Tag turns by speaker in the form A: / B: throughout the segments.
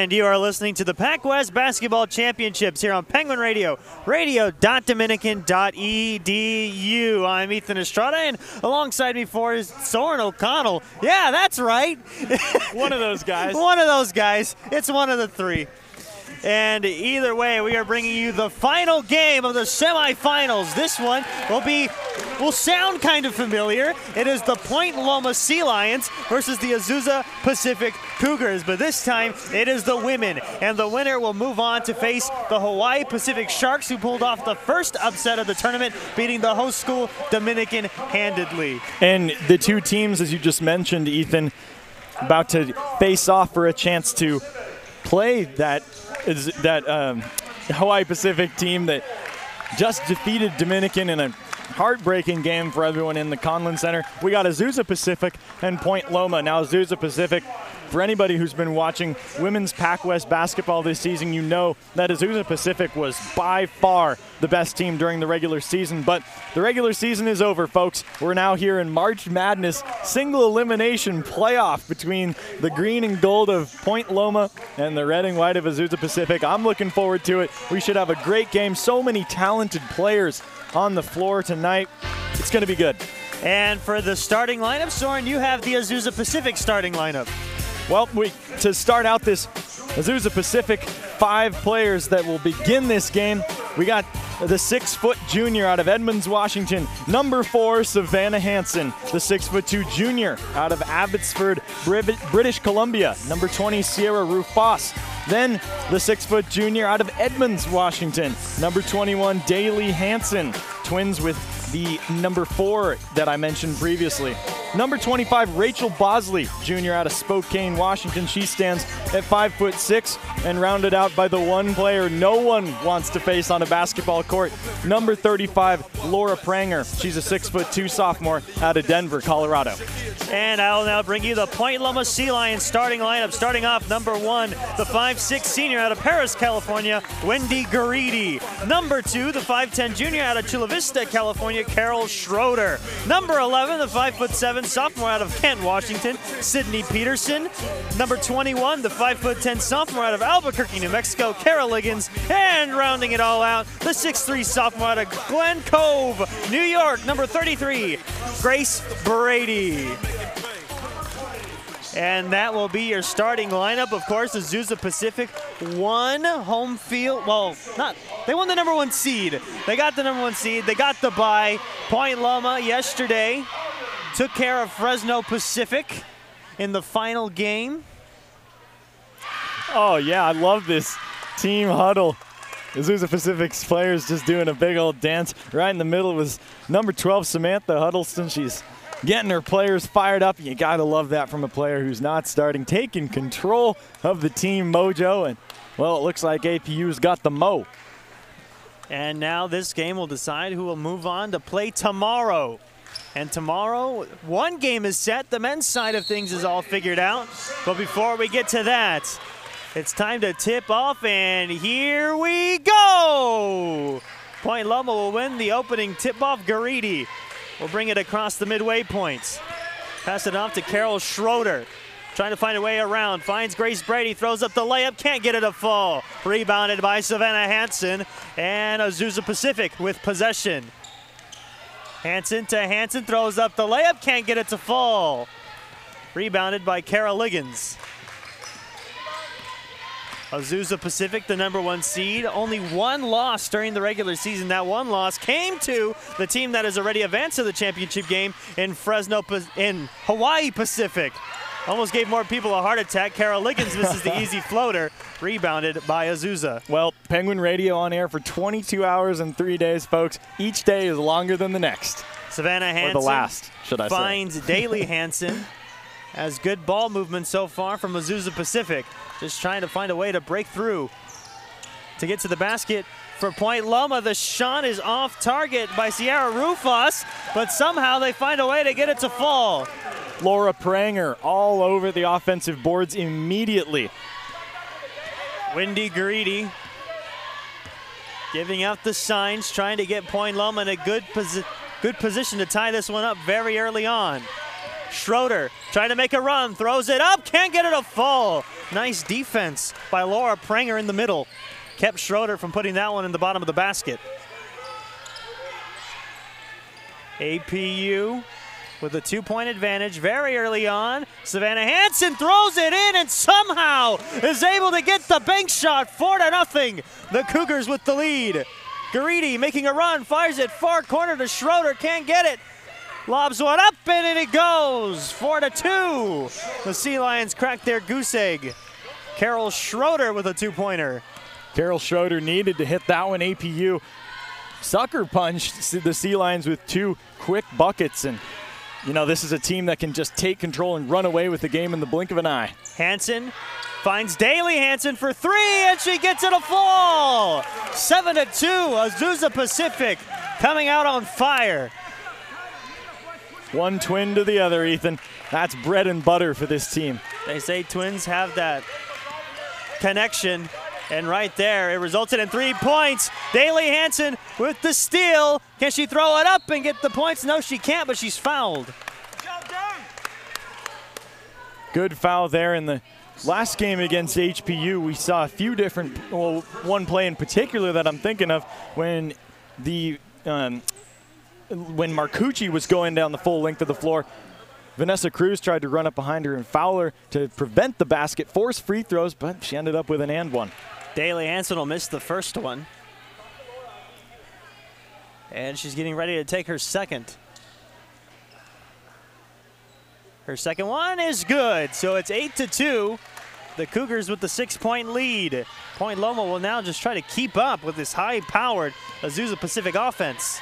A: And you are listening to the PacWest Basketball Championships here on Penguin Radio, radio.dominican.edu. I'm Ethan Estrada, and alongside me is Soren O'Connell. Yeah, that's right.
B: One of those guys.
A: One of those guys. It's one of the three. And either way, we are bringing you the final game of the semifinals. This one will sound kind of familiar. It is the Point Loma Sea Lions versus the Azusa Pacific Cougars. But this time, it is the women. And the winner will move on to face the Hawaii Pacific Sharks, who pulled off the first upset of the tournament, beating the host school Dominican handedly.
B: And the two teams, as you just mentioned, Ethan, about to face off for a chance to play that Hawaii Pacific team that just defeated Dominican in a heartbreaking game for everyone in the Conlin Center. We got Azusa Pacific and Point Loma. Now Azusa Pacific, for anybody who's been watching women's PacWest basketball this season, you know that Azusa Pacific was by far the best team during the regular season. But the regular season is over, folks. We're now here in March Madness single elimination playoff between the green and gold of Point Loma and the red and white of Azusa Pacific. I'm looking forward to it. We should have a great game. So many talented players on the floor tonight. It's going to be good.
A: And for the starting lineup, Soren, you have the Azusa Pacific starting lineup.
B: Well, to start out this Azusa Pacific 5 players that will begin this game, we got the 6-foot junior out of Edmonds, Washington, number 4, Savannah Hansen, the 6'2" junior out of Abbotsford, British Columbia, number 20, Sierra Rufas. Then the 6-foot junior out of Edmonds, Washington, number 21, Daly Hansen, twins with the number 4 that I mentioned previously. Number 25, Rachel Bosley, junior out of Spokane, Washington. She stands at 5'6" and rounded out by the one player no one wants to face on a basketball court. Number 35, Laura Pranger. She's a 6'2" sophomore out of Denver, Colorado.
A: And I'll now bring you the Point Loma Sea Lions starting lineup. Starting off, number 1, the 5'6" senior out of Paris, California, Wendy Garidi. Number 2, the 5'10" junior out of Chula Vista, California, Carol Schroeder. Number 11, the 5'7" sophomore out of Kent, Washington, Sydney Peterson. Number 21, the 5'10" sophomore out of Albuquerque, New Mexico, Kara Liggins. And rounding it all out, the 6'3" sophomore out of Glen Cove, New York, number 33, Grace Brady. And that will be your starting lineup. Of course, Azusa Pacific won home field. Well, they won the number 1 seed. They got the number 1 seed. They got the bye. Point Loma yesterday took care of Fresno Pacific in the final game.
B: Oh, yeah, I love this team huddle. Azusa Pacific's players just doing a big old dance. Right in the middle was number 12, Samantha Huddleston. She's getting her players fired up. You got to love that from a player who's not starting, taking control of the team mojo. And, well, it looks like APU's got the mo.
A: And now this game will decide who will move on to play tomorrow. And tomorrow, one game is set. The men's side of things is all figured out. But before we get to that, it's time to tip off, and here we go! Point Loma will win the opening tip-off. Garidi will bring it across the midway points. Pass it off to Carol Schroeder. Trying to find a way around. Finds Grace Brady. Throws up the layup. Can't get it to fall. Rebounded by Savannah Hansen. And Azusa Pacific with possession. Hansen to Hansen. Throws up the layup. Can't get it to fall. Rebounded by Kara Liggins. Azusa Pacific, the number 1 seed, only 1 loss during the regular season. That 1 loss came to the team that has already advanced to the championship game in Hawaii Pacific. Almost gave more people a heart attack. Kara Liggins misses the easy floater, rebounded by Azusa.
B: Well, Penguin Radio on air for 22 hours and 3 days, folks. Each day is longer than the next.
A: Savannah Hansen,
B: or the last, should I say.
A: Finds Daly Hansen. Has good ball movement so far from Azusa Pacific. Just trying to find a way to break through to get to the basket for Point Loma. The shot is off target by Sierra Rufas, but somehow they find a way to get it to fall.
B: Laura Pranger all over the offensive boards immediately.
A: Wendy Garidi giving out the signs, trying to get Point Loma in a good position to tie this one up very early on. Schroeder trying to make a run, throws it up, can't get it to fall. Nice defense by Laura Pranger in the middle. Kept Schroeder from putting that one in the bottom of the basket. APU with a 2-point advantage very early on. Savannah Hanson throws it in and somehow is able to get the bank shot. 4-0. The Cougars with the lead. Garidi making a run, fires it far corner to Schroeder, can't get it. Lobs one up and it goes. 4-2. The Sea Lions cracked their goose egg. Carol Schroeder with a 2-pointer.
B: Carol Schroeder needed to hit that one. APU sucker punched the Sea Lions with 2 quick buckets, and you know, this is a team that can just take control and run away with the game in the blink of an eye.
A: Hanson finds Daly Hanson for 3, and she gets it a fall. 7-2, Azusa Pacific coming out on fire.
B: One twin to the other, Ethan. That's bread and butter for this team.
A: They say twins have that connection, and right there, it resulted in 3 points. Daly Hanson with the steal. Can she throw it up and get the points? No, she can't, but she's fouled.
B: Good foul there. In the last game against HPU, we saw a few different, well, one play in particular that I'm thinking of when when Marcucci was going down the full length of the floor. Vanessa Cruz tried to run up behind her and foul her to prevent the basket, force free throws, but she ended up with an and one.
A: Daly Hanson will miss the first one. And she's getting ready to take her second. Her second one is good, so it's 8-2. The Cougars with the 6-point lead. Point Loma will now just try to keep up with this high-powered Azusa Pacific offense.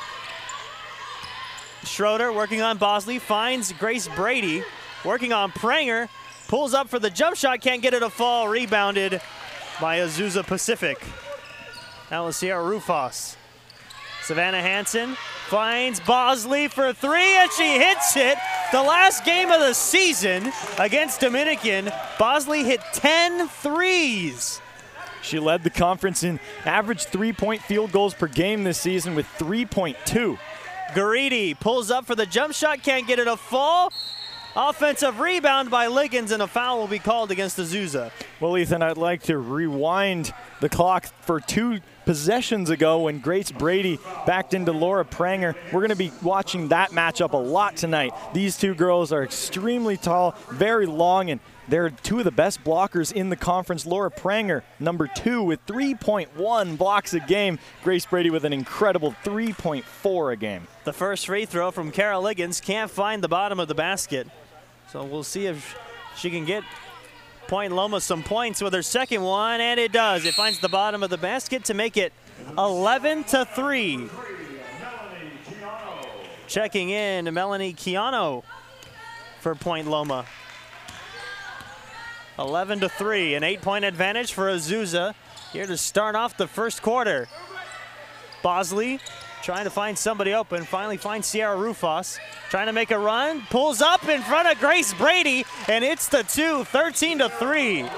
A: Schroeder working on Bosley, finds Grace Brady, working on Pranger, pulls up for the jump shot, can't get it to fall, rebounded by Azusa Pacific. Now we'll see our Rufus. Savannah Hanson finds Bosley for 3, and she hits it. The last game of the season against Dominican, Bosley hit 10 threes.
B: She led the conference in average 3-point field goals per game this season with 3.2.
A: Garidi pulls up for the jump shot, can't get it to fall. Offensive rebound by Liggins, and a foul will be called against Azusa.
B: Well, Ethan, I'd like to rewind the clock for 2 possessions ago when Grace Brady backed into Laura Pranger. We're going to be watching that matchup a lot tonight. These 2 girls are extremely tall, very long, and they're 2 of the best blockers in the conference. Laura Pranger, number 2, with 3.1 blocks a game. Grace Brady with an incredible 3.4 a game.
A: The first free throw from Kara Liggins can't find the bottom of the basket. So we'll see if she can get Point Loma some points with her second one, and it does. It finds the bottom of the basket to make it 11-3. Checking in, Melanie Chiano for Point Loma. 11-3, an 8-point advantage for Azusa here to start off the first quarter. Bosley trying to find somebody open, finally finds Sierra Rufus, trying to make a run, pulls up in front of Grace Brady, and it's the 2, 13-3.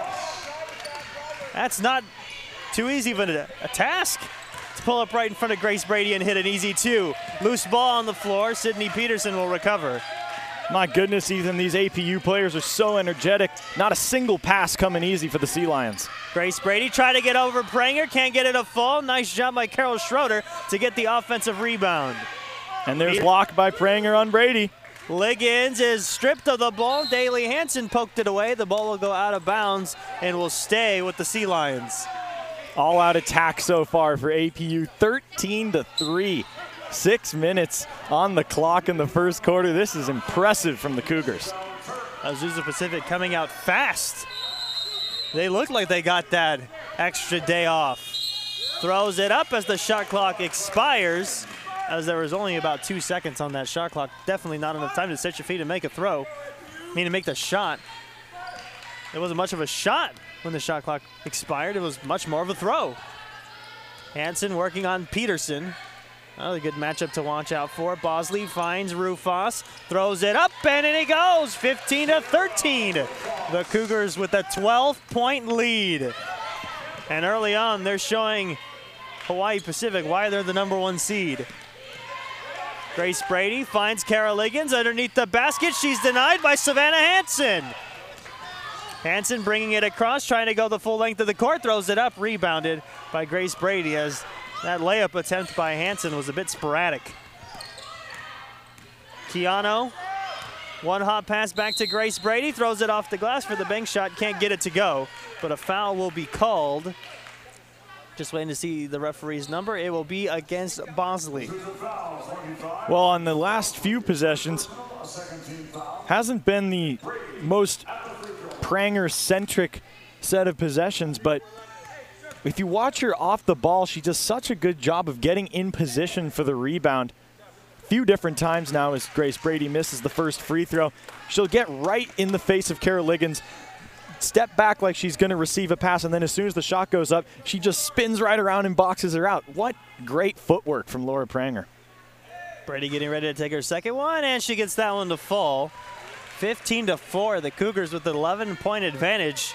A: That's not too easy of a task to pull up right in front of Grace Brady and hit an easy 2. Loose ball on the floor, Sydney Peterson will recover.
B: My goodness, Ethan, these APU players are so energetic. Not a single pass coming easy for the Sea Lions.
A: Grace Brady trying to get over Pranger, can't get it to fall. Nice job by Carol Schroeder to get the offensive rebound.
B: And there's block by Pranger on Brady.
A: Liggins is stripped of the ball. Daly Hanson poked it away. The ball will go out of bounds and will stay with the Sea Lions.
B: All-out attack so far for APU, 13-3. 6 minutes on the clock in the first quarter. This is impressive from the Cougars.
A: Azusa Pacific coming out fast. They look like they got that extra day off. Throws it up as the shot clock expires, as there was only about 2 seconds on that shot clock. Definitely not enough time to set your feet and make a throw. To make the shot. It wasn't much of a shot when the shot clock expired. It was much more of a throw. Hanson working on Peterson. Another good matchup to watch out for. Bosley finds Rufus, throws it up, and in he goes, 15-13. The Cougars with a 12-point lead. And early on, they're showing Hawaii Pacific why they're the #1 seed. Grace Brady finds Kara Liggins underneath the basket. She's denied by Savannah Hansen. Hansen bringing it across, trying to go the full length of the court, throws it up, rebounded by Grace Brady as that layup attempt by Hansen was a bit sporadic. Keanu, one hot pass back to Grace Brady, throws it off the glass for the bank shot, can't get it to go, but a foul will be called. Just waiting to see the referee's number. It will be against Bosley.
B: Well, on the last few possessions, hasn't been the most Pranger-centric set of possessions, but if you watch her off the ball, she does such a good job of getting in position for the rebound. A few different times now as Grace Brady misses the first free throw. She'll get right in the face of Kara Liggins, step back like she's going to receive a pass, and then as soon as the shot goes up, she just spins right around and boxes her out. What great footwork from Laura Pranger.
A: Brady getting ready to take her second one, and she gets that one to fall. 15-4, the Cougars with an 11-point advantage.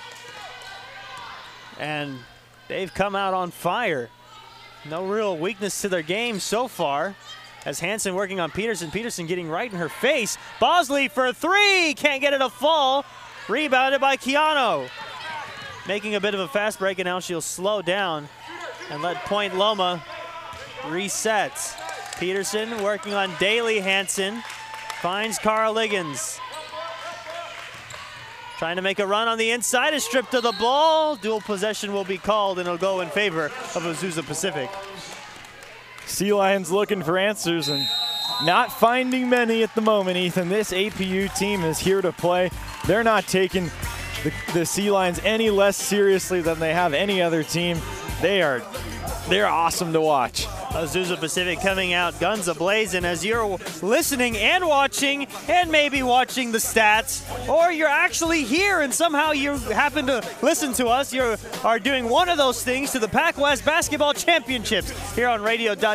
A: And they've come out on fire. No real weakness to their game so far. As Hansen working on Peterson. Peterson getting right in her face. Bosley for three, can't get it to fall. Rebounded by Keanu. Making a bit of a fast break, and now she'll slow down and let Point Loma reset. Peterson working on Daly Hansen. Finds Kara Liggins. Trying to make a run on the inside, is stripped of the ball. Dual possession will be called, and it'll go in favor of Azusa Pacific.
B: Sea Lions looking for answers and not finding many at the moment, Ethan. This APU team is here to play. They're not taking the Sea Lions any less seriously than they have any other team. They're awesome to watch.
A: Azusa Pacific coming out guns a-blazing as you're listening and watching and maybe watching the stats, or you're actually here and somehow you happen to listen to us. You are doing one of those things to the Pac-West Basketball Championships here on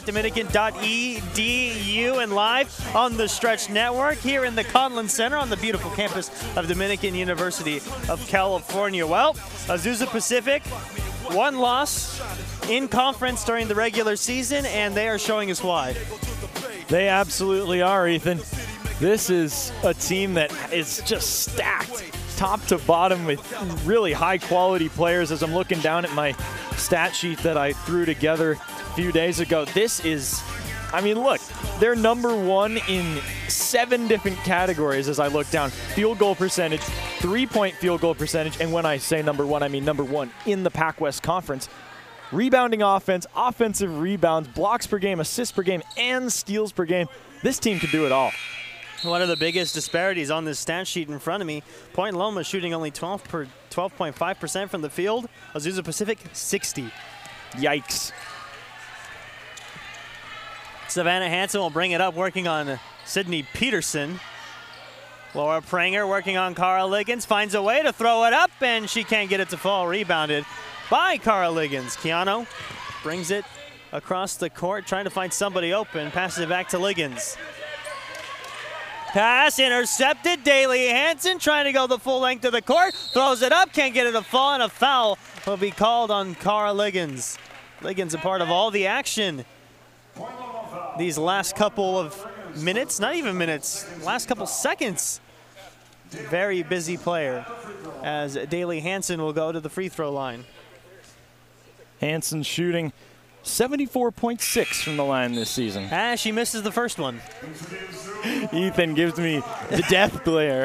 A: radio.dominican.edu and live on the Stretch Network here in the Conlin Center on the beautiful campus of Dominican University of California. Well, Azusa Pacific, one loss in conference during the regular season, and they are showing us why.
B: They absolutely are, Ethan. This is a team that is just stacked top to bottom with really high-quality players. As I'm looking down at my stat sheet that I threw together a few days ago, this is, I mean, look, they're number one in 7 different categories as I look down. Field goal percentage, 3-point field goal percentage, and when I say number one, I mean number one in the Pac-West Conference. Rebounding offense, offensive rebounds, blocks per game, assists per game, and steals per game. This team can do it all.
A: One of the biggest disparities on this stat sheet in front of me, Point Loma shooting only 12.5% from the field. Azusa Pacific, 60.
B: Yikes.
A: Savannah Hansen will bring it up, working on Sydney Peterson. Laura Pranger working on Kara Liggins, finds a way to throw it up, and she can't get it to fall. Rebounded by Kara Liggins. Keanu brings it across the court, trying to find somebody open, passes it back to Liggins. Pass intercepted. Daly Hansen trying to go the full length of the court, throws it up, can't get it to fall, and a foul will be called on Kara Liggins. Liggins a part of all the action these last couple of minutes, not even minutes, last couple seconds. Very busy player as Daly Hansen will go to the free throw line.
B: Hansen shooting 74.6 from the line this season.
A: She misses the first one.
B: Ethan gives me the death glare.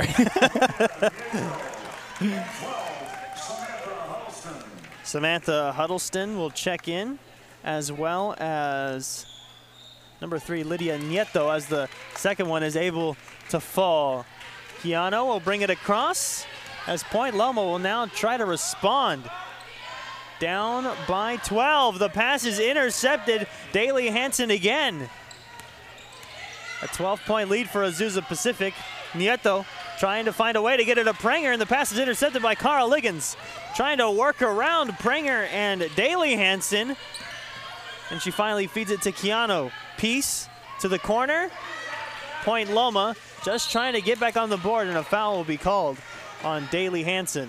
A: Samantha Huddleston will check in, as well as number 3, Lydia Nieto, as the second one is able to fall. Keanu will bring it across as Point Loma will now try to respond. Down by 12. The pass is intercepted. Daly Hansen again. A 12-point lead for Azusa Pacific. Nieto trying to find a way to get it to Pranger, and the pass is intercepted by Kara Liggins. Trying to work around Pranger and Daly Hansen. And she finally feeds it to Keanu. Peace to the corner. Point Loma just trying to get back on the board, and a foul will be called on Daly Hansen.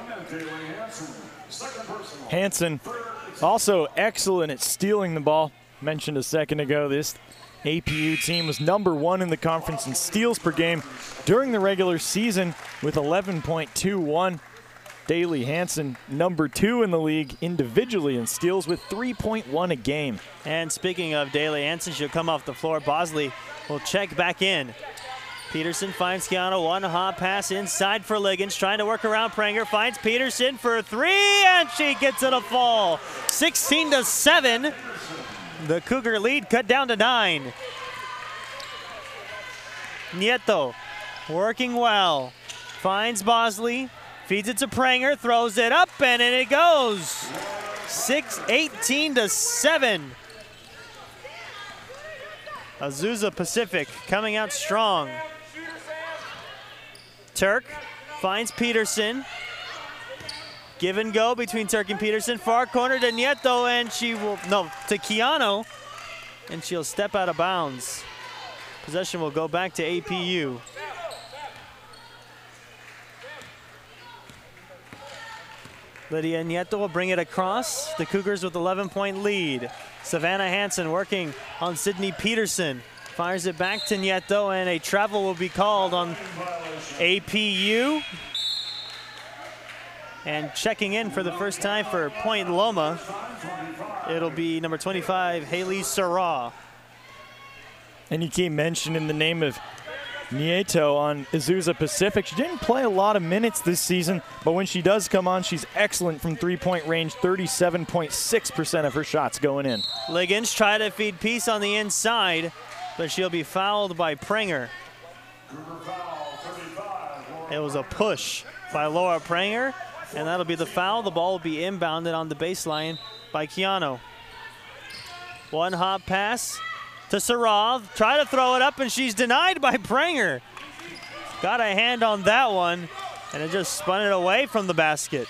B: Hansen also excellent at stealing the ball. mentioned a second ago, this APU team was #1 in the conference in steals per game during the regular season with 11.21. Daly Hansen, #2 in the league individually in steals with 3.1 a game.
A: And speaking of Daly Hansen, she'll come off the floor. Bosley will check back in. Peterson finds Keanu, one hot pass inside for Liggins, trying to work around Pranger, finds Peterson for 3, and she gets it a fall. 16-7. The Cougar lead cut down to 9. Nieto working well, finds Bosley, feeds it to Pranger, throws it up, and in it goes. 18-7. Azusa Pacific coming out strong. Turk finds Peterson. Give and go between Turk and Peterson. Far corner to Nieto, and she will, no, to Keanu, and she'll step out of bounds. Possession will go back to APU. Lydia Nieto will bring it across. The Cougars with 11-point lead. Savannah Hansen working on Sydney Peterson. Fires it back to Nieto, and a travel will be called on APU. And checking in for the first time for Point Loma, it'll be number 25, Haley Sarah.
B: And you keep mentioning the name of Nieto on Azusa Pacific. She didn't play a lot of minutes this season, but when she does come on, she's excellent from three-point range, 37.6% of her shots going in.
A: Liggins try to feed Peace on the inside, but she'll be fouled by Pranger. It was a push by Laura Pranger, and that'll be the foul. The ball will be inbounded on the baseline by Keanu. One hot pass to Sarov, try to throw it up, and she's denied by Pranger. Got a hand on that one, and it just spun it away from the basket.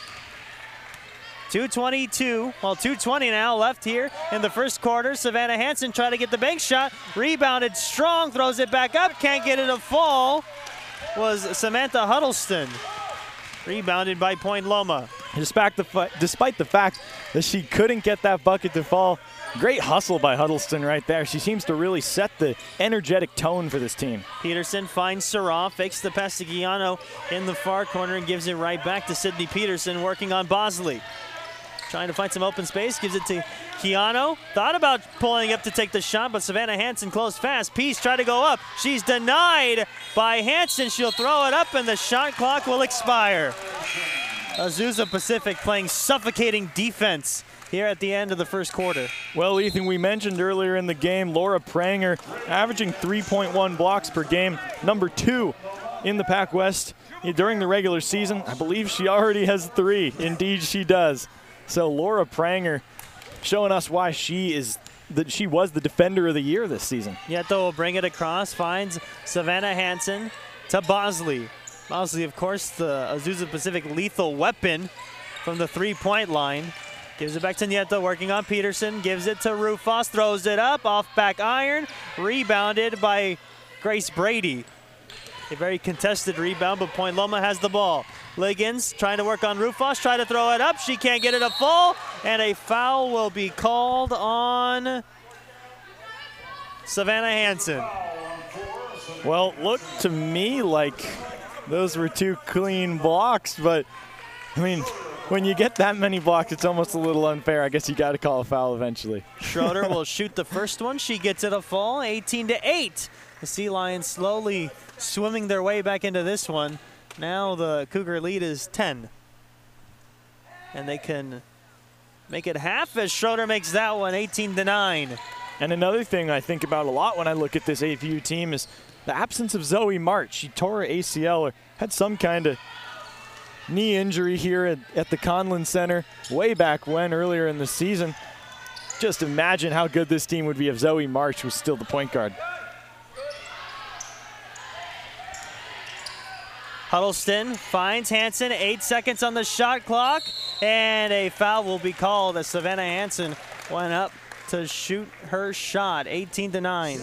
A: 2:20 now left here in the first quarter. Savannah Hansen tried to get the bank shot, rebounded strong, throws it back up, can't get it to fall. Was Samantha Huddleston. Rebounded by Point Loma.
B: Despite the fact that she couldn't get that bucket to fall, great hustle by Huddleston right there. She seems to really set the energetic tone for this team.
A: Peterson finds Sarah, fakes the pass to Giano in the far corner and gives it right back to Sydney Peterson, working on Bosley. Trying to find some open space, gives it to Keanu. Thought about pulling up to take the shot, but Savannah Hansen closed fast. Peace tried to go up. She's denied by Hansen. She'll throw it up, and the shot clock will expire. Azusa Pacific playing suffocating defense here at the end of the first quarter.
B: Well, Ethan, we mentioned earlier in the game, Laura Pranger averaging 3.1 blocks per game, #2 in the Pac West during the regular season. I believe she already has 3. Indeed, she does. So Laura Pranger showing us why she was the defender of the year this season.
A: Nieto will bring it across, finds Savannah Hansen to Bosley. Bosley, of course, the Azusa Pacific lethal weapon from the three-point line. Gives it back to Nieto, working on Peterson. Gives it to Rufus, throws it up, off back iron. Rebounded by Grace Brady. A very contested rebound, but Point Loma has the ball. Liggins trying to work on Rufus, try to throw it up. She can't get it to fall, and a foul will be called on Savannah Hansen.
B: Well, looked to me like those were 2 clean blocks, but I mean, when you get that many blocks, it's almost a little unfair. I guess you got to call a foul eventually.
A: Schroeder will shoot the first one. She gets it a fall, 18-8. The Sea Lions slowly swimming their way back into this one. Now the Cougar lead is 10. And they can make it half as Schroeder makes that one, 18-9.
B: And another thing I think about a lot when I look at this APU team is the absence of Zoe March. She tore her ACL or had some kind of knee injury here at the Conlin Center way back when, earlier in the season. Just imagine how good this team would be if Zoe March was still the point guard.
A: Huddleston finds Hansen, 8 seconds on the shot clock, and a foul will be called as Savannah Hansen went up to shoot her shot, 18-9.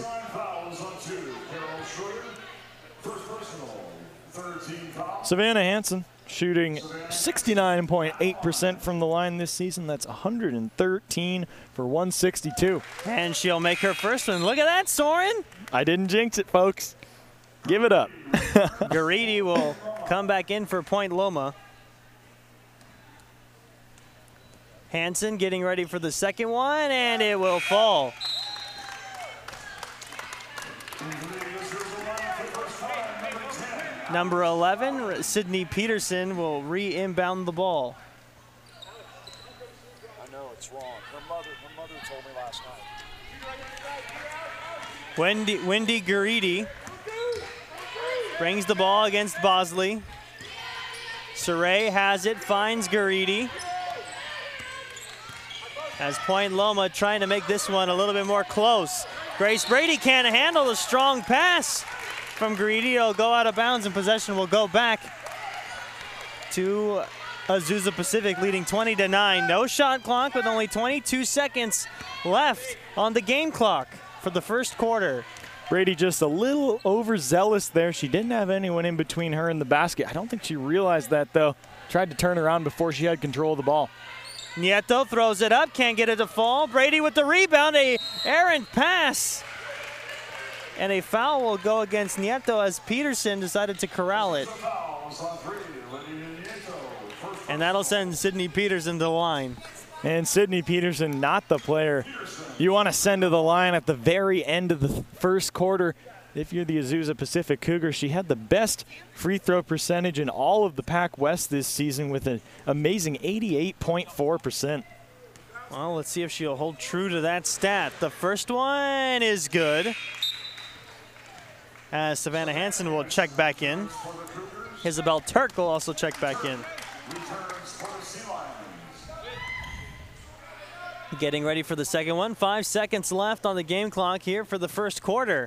B: Savannah Hansen shooting 69.8% from the line this season. That's 113 for 162.
A: And she'll make her first one. Look at that, Soren.
B: I didn't jinx it, folks. Give it up.
A: Garidi will come back in for Point Loma. Hansen getting ready for the second one, and it will fall. Number 11, Sydney Peterson will re-inbound the ball.
C: I know it's wrong. Her mother told me last night.
A: Wendy Garidi brings the ball against Bosley. Saray has it, finds Garidi. As Point Loma trying to make this one a little bit more close. Grace Brady can't handle the strong pass from Garidi. It'll go out of bounds and possession will go back to Azusa Pacific, leading 20-9. No shot clock with only 22 seconds left on the game clock for the first quarter.
B: Brady just a little overzealous there. She didn't have anyone in between her and the basket. I don't think she realized that, though. Tried to turn around before she had control of the ball.
A: Nieto throws it up, can't get it to fall. Brady with the rebound, a errant pass. And a foul will go against Nieto as Peterson decided to corral it. And that'll send Sydney Peterson to the line.
B: And Sydney Peterson, not the player you want to send to the line at the very end of the first quarter. If you're the Azusa Pacific Cougars, she had the best free throw percentage in all of the Pac West this season with an amazing 88.4%.
A: Well, let's see if she'll hold true to that stat. The first one is good. As Savannah Hansen will check back in. Isabel Turk will also check back in. Getting ready for the second one. 5 seconds left on the game clock here for the first quarter.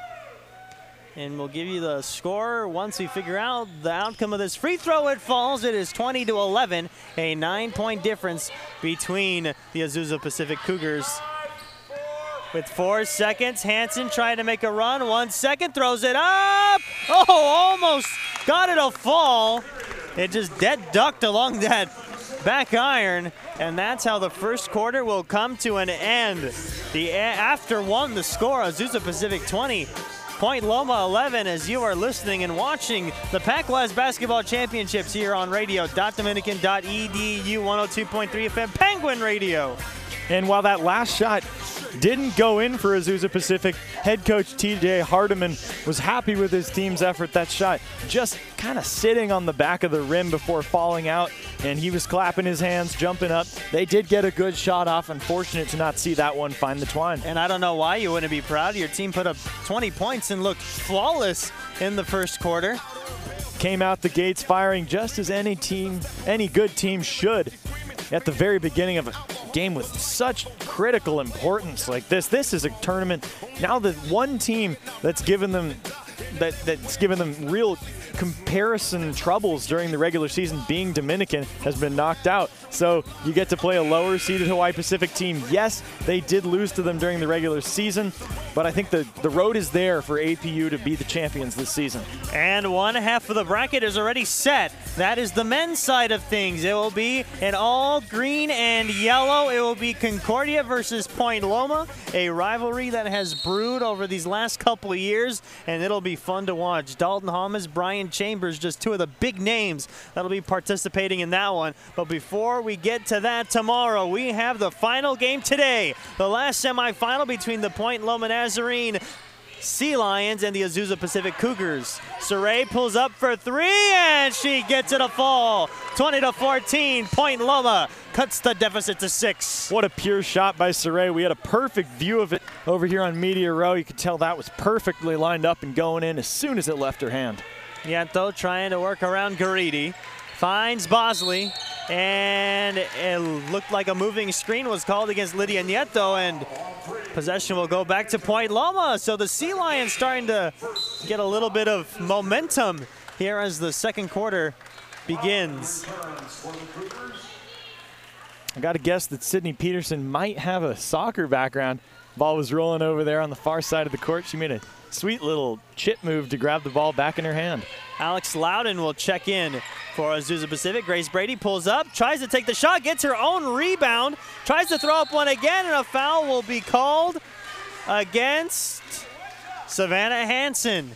A: And we'll give you the score once we figure out the outcome of this free throw. It falls. It is 20-11, a 9-point difference between the Azusa Pacific Cougars. With 4 seconds, Hansen trying to make a run. 1 second, throws it up. Oh, almost got it to fall. It just dead ducked along that back iron. And that's how the first quarter will come to an end. After one, the score, Azusa Pacific 20. Point Loma 11 as you are listening and watching the Pac West Basketball Championships here on radio.dominican.edu 102.3 FM Penguin Radio.
B: And while that last shot didn't go in for Azusa Pacific, head coach TJ Hardiman was happy with his team's effort. That shot just kind of sitting on the back of the rim before falling out, and he was clapping his hands, jumping up. They did get a good shot off. Unfortunate to not see that one find the twine.
A: And I don't know why you wouldn't be proud. Your team put up 20 points and looked flawless in the first quarter.
B: Came out the gates firing just as any good team should at the very beginning of a game with such critical importance like this. This is a tournament. Now the one team that's given them real comparison troubles during the regular season, being Dominican, has been knocked out. So you get to play a lower seeded Hawaii Pacific team. Yes, they did lose to them during the regular season, but I think the road is there for APU to be the champions this season.
A: And one half of the bracket is already set. That is the men's side of things. It will be in all green and yellow. It will be Concordia versus Point Loma, a rivalry that has brewed over these last couple of years, and it'll be fun to watch. Dalton Hamas, Brian Chambers, just two of the big names that'll be participating in that one. But before we get to that, tomorrow we have the final game today, the last semifinal between the Point Loma Nazarene Sea Lions and the Azusa Pacific Cougars. Saray pulls up for three, and she gets it a fall. 20-14, Point Loma cuts the deficit to 6.
B: What a pure shot by Saray. We had a perfect view of it over here on Media Row. You could tell that was perfectly lined up and going in as soon as it left her hand.
A: Nieto trying to work around Garidi. Finds Bosley, and it looked like a moving screen was called against Lydia Nieto, and possession will go back to Point Loma. So the Sea Lions starting to get a little bit of momentum here as the second quarter begins.
B: I got to guess that Sydney Peterson might have a soccer background. Ball was rolling over there on the far side of the court. She made a sweet little chip move to grab the ball back in her hand.
A: Alex Loudon will check in for Azusa Pacific. Grace Brady pulls up, tries to take the shot, gets her own rebound, tries to throw up one again, and a foul will be called against Savannah Hansen.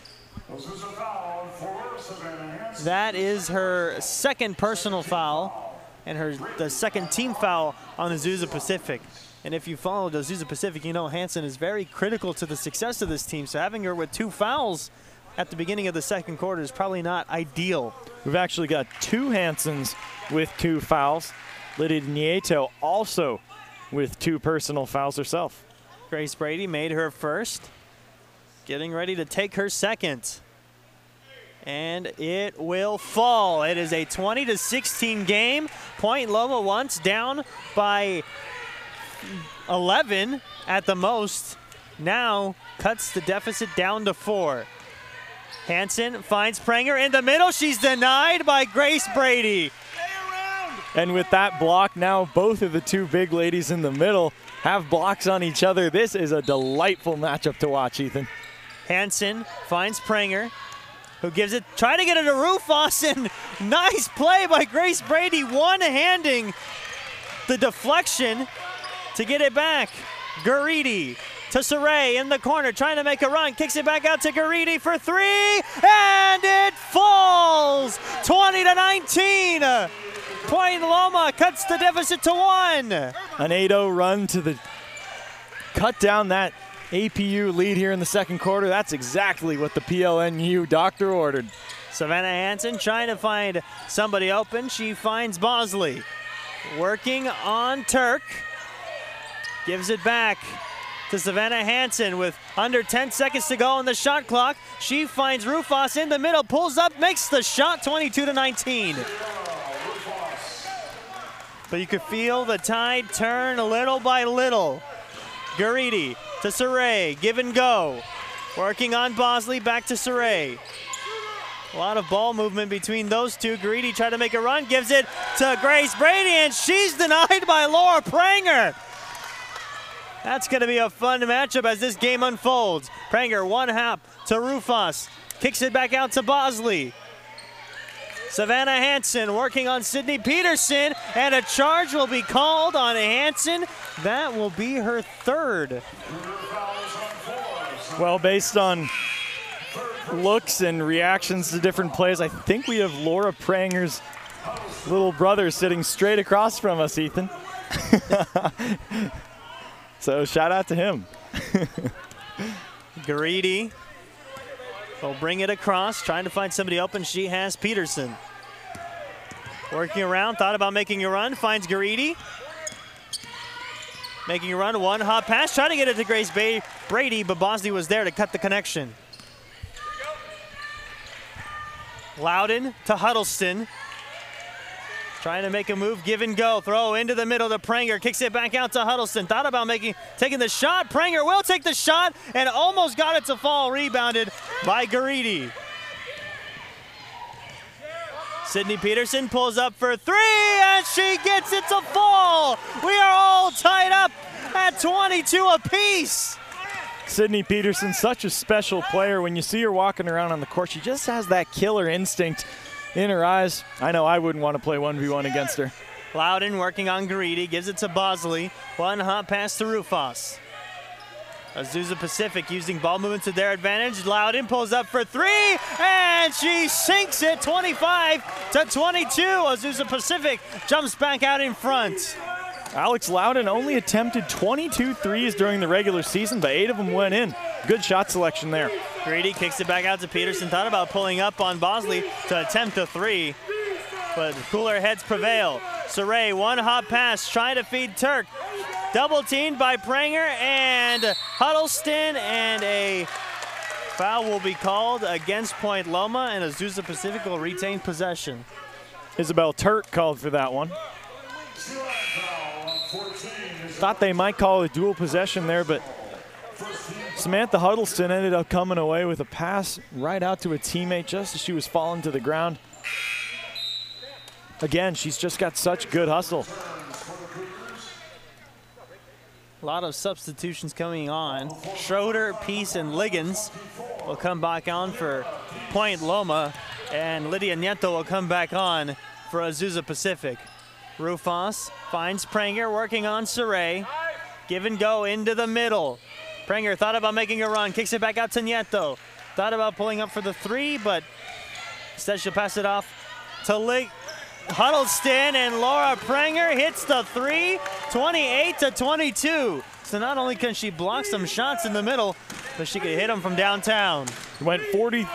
A: That is her second personal foul and the second team foul on Azusa Pacific. And if you followed Azusa Pacific, you know Hansen is very critical to the success of this team. So having her with 2 fouls at the beginning of the second quarter is probably not ideal.
B: We've actually got 2 Hansens with 2 fouls. Lydia Nieto also with 2 personal fouls herself.
A: Grace Brady made her first, getting ready to take her second. And it will fall. It is a 20-16 game. Point Loma once down by 11 at the most. Now cuts the deficit down to 4. Hansen finds Pranger in the middle. She's denied by Grace Brady.
B: And with that block, now both of the 2 big ladies in the middle have blocks on each other. This is a delightful matchup to watch, Ethan.
A: Hansen finds Pranger, who gives it, trying to get it to Rufus, and nice play by Grace Brady, one-handing the deflection to get it back. Garidi to Saray in the corner, trying to make a run, kicks it back out to Garidi for 3, and it falls! 20-19. Point Loma cuts the deficit to 1.
B: An 8-0 run to cut down that APU lead here in the second quarter. That's exactly what the PLNU doctor ordered.
A: Savannah Hansen trying to find somebody open. She finds Bosley. Working on Turk. Gives it back to Savannah Hansen with under 10 seconds to go on the shot clock. She finds Rufus in the middle, pulls up, makes the shot, 22-19. But you could feel the tide turn little by little. Garidi to Saray, give and go. Working on Bosley, back to Saray. A lot of ball movement between those 2. Garidi tried to make a run, gives it to Grace Brady, and she's denied by Laura Pranger. That's going to be a fun matchup as this game unfolds. Pranger, one hop to Rufus. Kicks it back out to Bosley. Savannah Hansen working on Sydney Peterson, and a charge will be called on Hansen. That will be her 3rd.
B: Well, based on looks and reactions to different plays, I think we have Laura Pranger's little brother sitting straight across from us, Ethan. So shout out to him.
A: Garidi will bring it across, trying to find somebody open. She has Peterson. Working around, thought about making a run, finds Garidi. Making a run, one hop pass, trying to get it to Grace Brady, but Bosley was there to cut the connection. Loudon to Huddleston. Trying to make a move, give and go. Throw into the middle to Pranger. Kicks it back out to Huddleston. Thought about taking the shot. Pranger will take the shot and almost got it to fall. Rebounded by Garidi. Sydney Peterson pulls up for 3, and she gets it to fall. We are all tied up at 22 apiece.
B: Sydney Peterson, such a special player. When you see her walking around on the court, she just has that killer instinct in her eyes. I know I wouldn't want to play 1v1 against her.
A: Loudon working on Garidi, gives it to Bosley. One hop pass to Rufus. Azusa Pacific using ball movement to their advantage. Loudon pulls up for 3, and she sinks it, 25-22. Azusa Pacific jumps back out in front.
B: Alex Loudon only attempted 22 threes during the regular season, but 8 of them went in. Good shot selection there.
A: Grady kicks it back out to Peterson. Thought about pulling up on Bosley to attempt a 3, but cooler heads prevail. Saray, one hop pass, trying to feed Turk. Double teamed by Pranger and Huddleston, and a foul will be called against Point Loma, and Azusa Pacific will retain possession.
B: Isabel Turk called for that one. Thought they might call a dual possession there, but Samantha Huddleston ended up coming away with a pass right out to a teammate just as she was falling to the ground. Again, she's just got such good hustle.
A: A lot of substitutions coming on. Schroeder, Peace, and Liggins will come back on for Point Loma, and Lydia Nieto will come back on for Azusa Pacific. Rufus finds Pranger working on Saray. Give and go into the middle. Pranger thought about making a run, kicks it back out to Nieto. Thought about pulling up for the three, but instead she'll pass it off to Huddleston, and Laura Pranger hits the three, 28-22. So not only can she block some shots in the middle, but she could hit them from downtown.
B: Went 43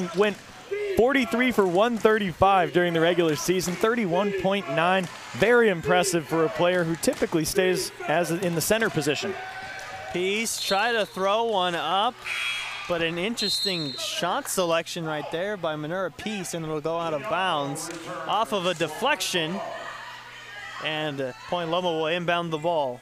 B: for 135 during the regular season, 31.9. Very impressive for a player who typically stays in the center position.
A: Peace try to throw one up, but an interesting shot selection right there by Manura Peace, and it'll go out of bounds off of a deflection, and Point Loma will inbound the ball.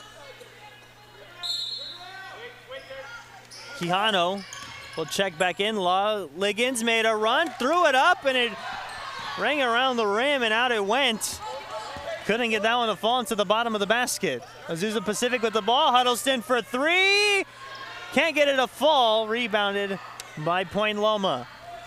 A: Quijano will check back in. Liggins made a run, threw it up, and it rang around the rim, and out it went. Couldn't get that one to fall into the bottom of the basket. Azusa Pacific with the ball. Huddleston for three. Can't get it to fall. Rebounded by Point Loma.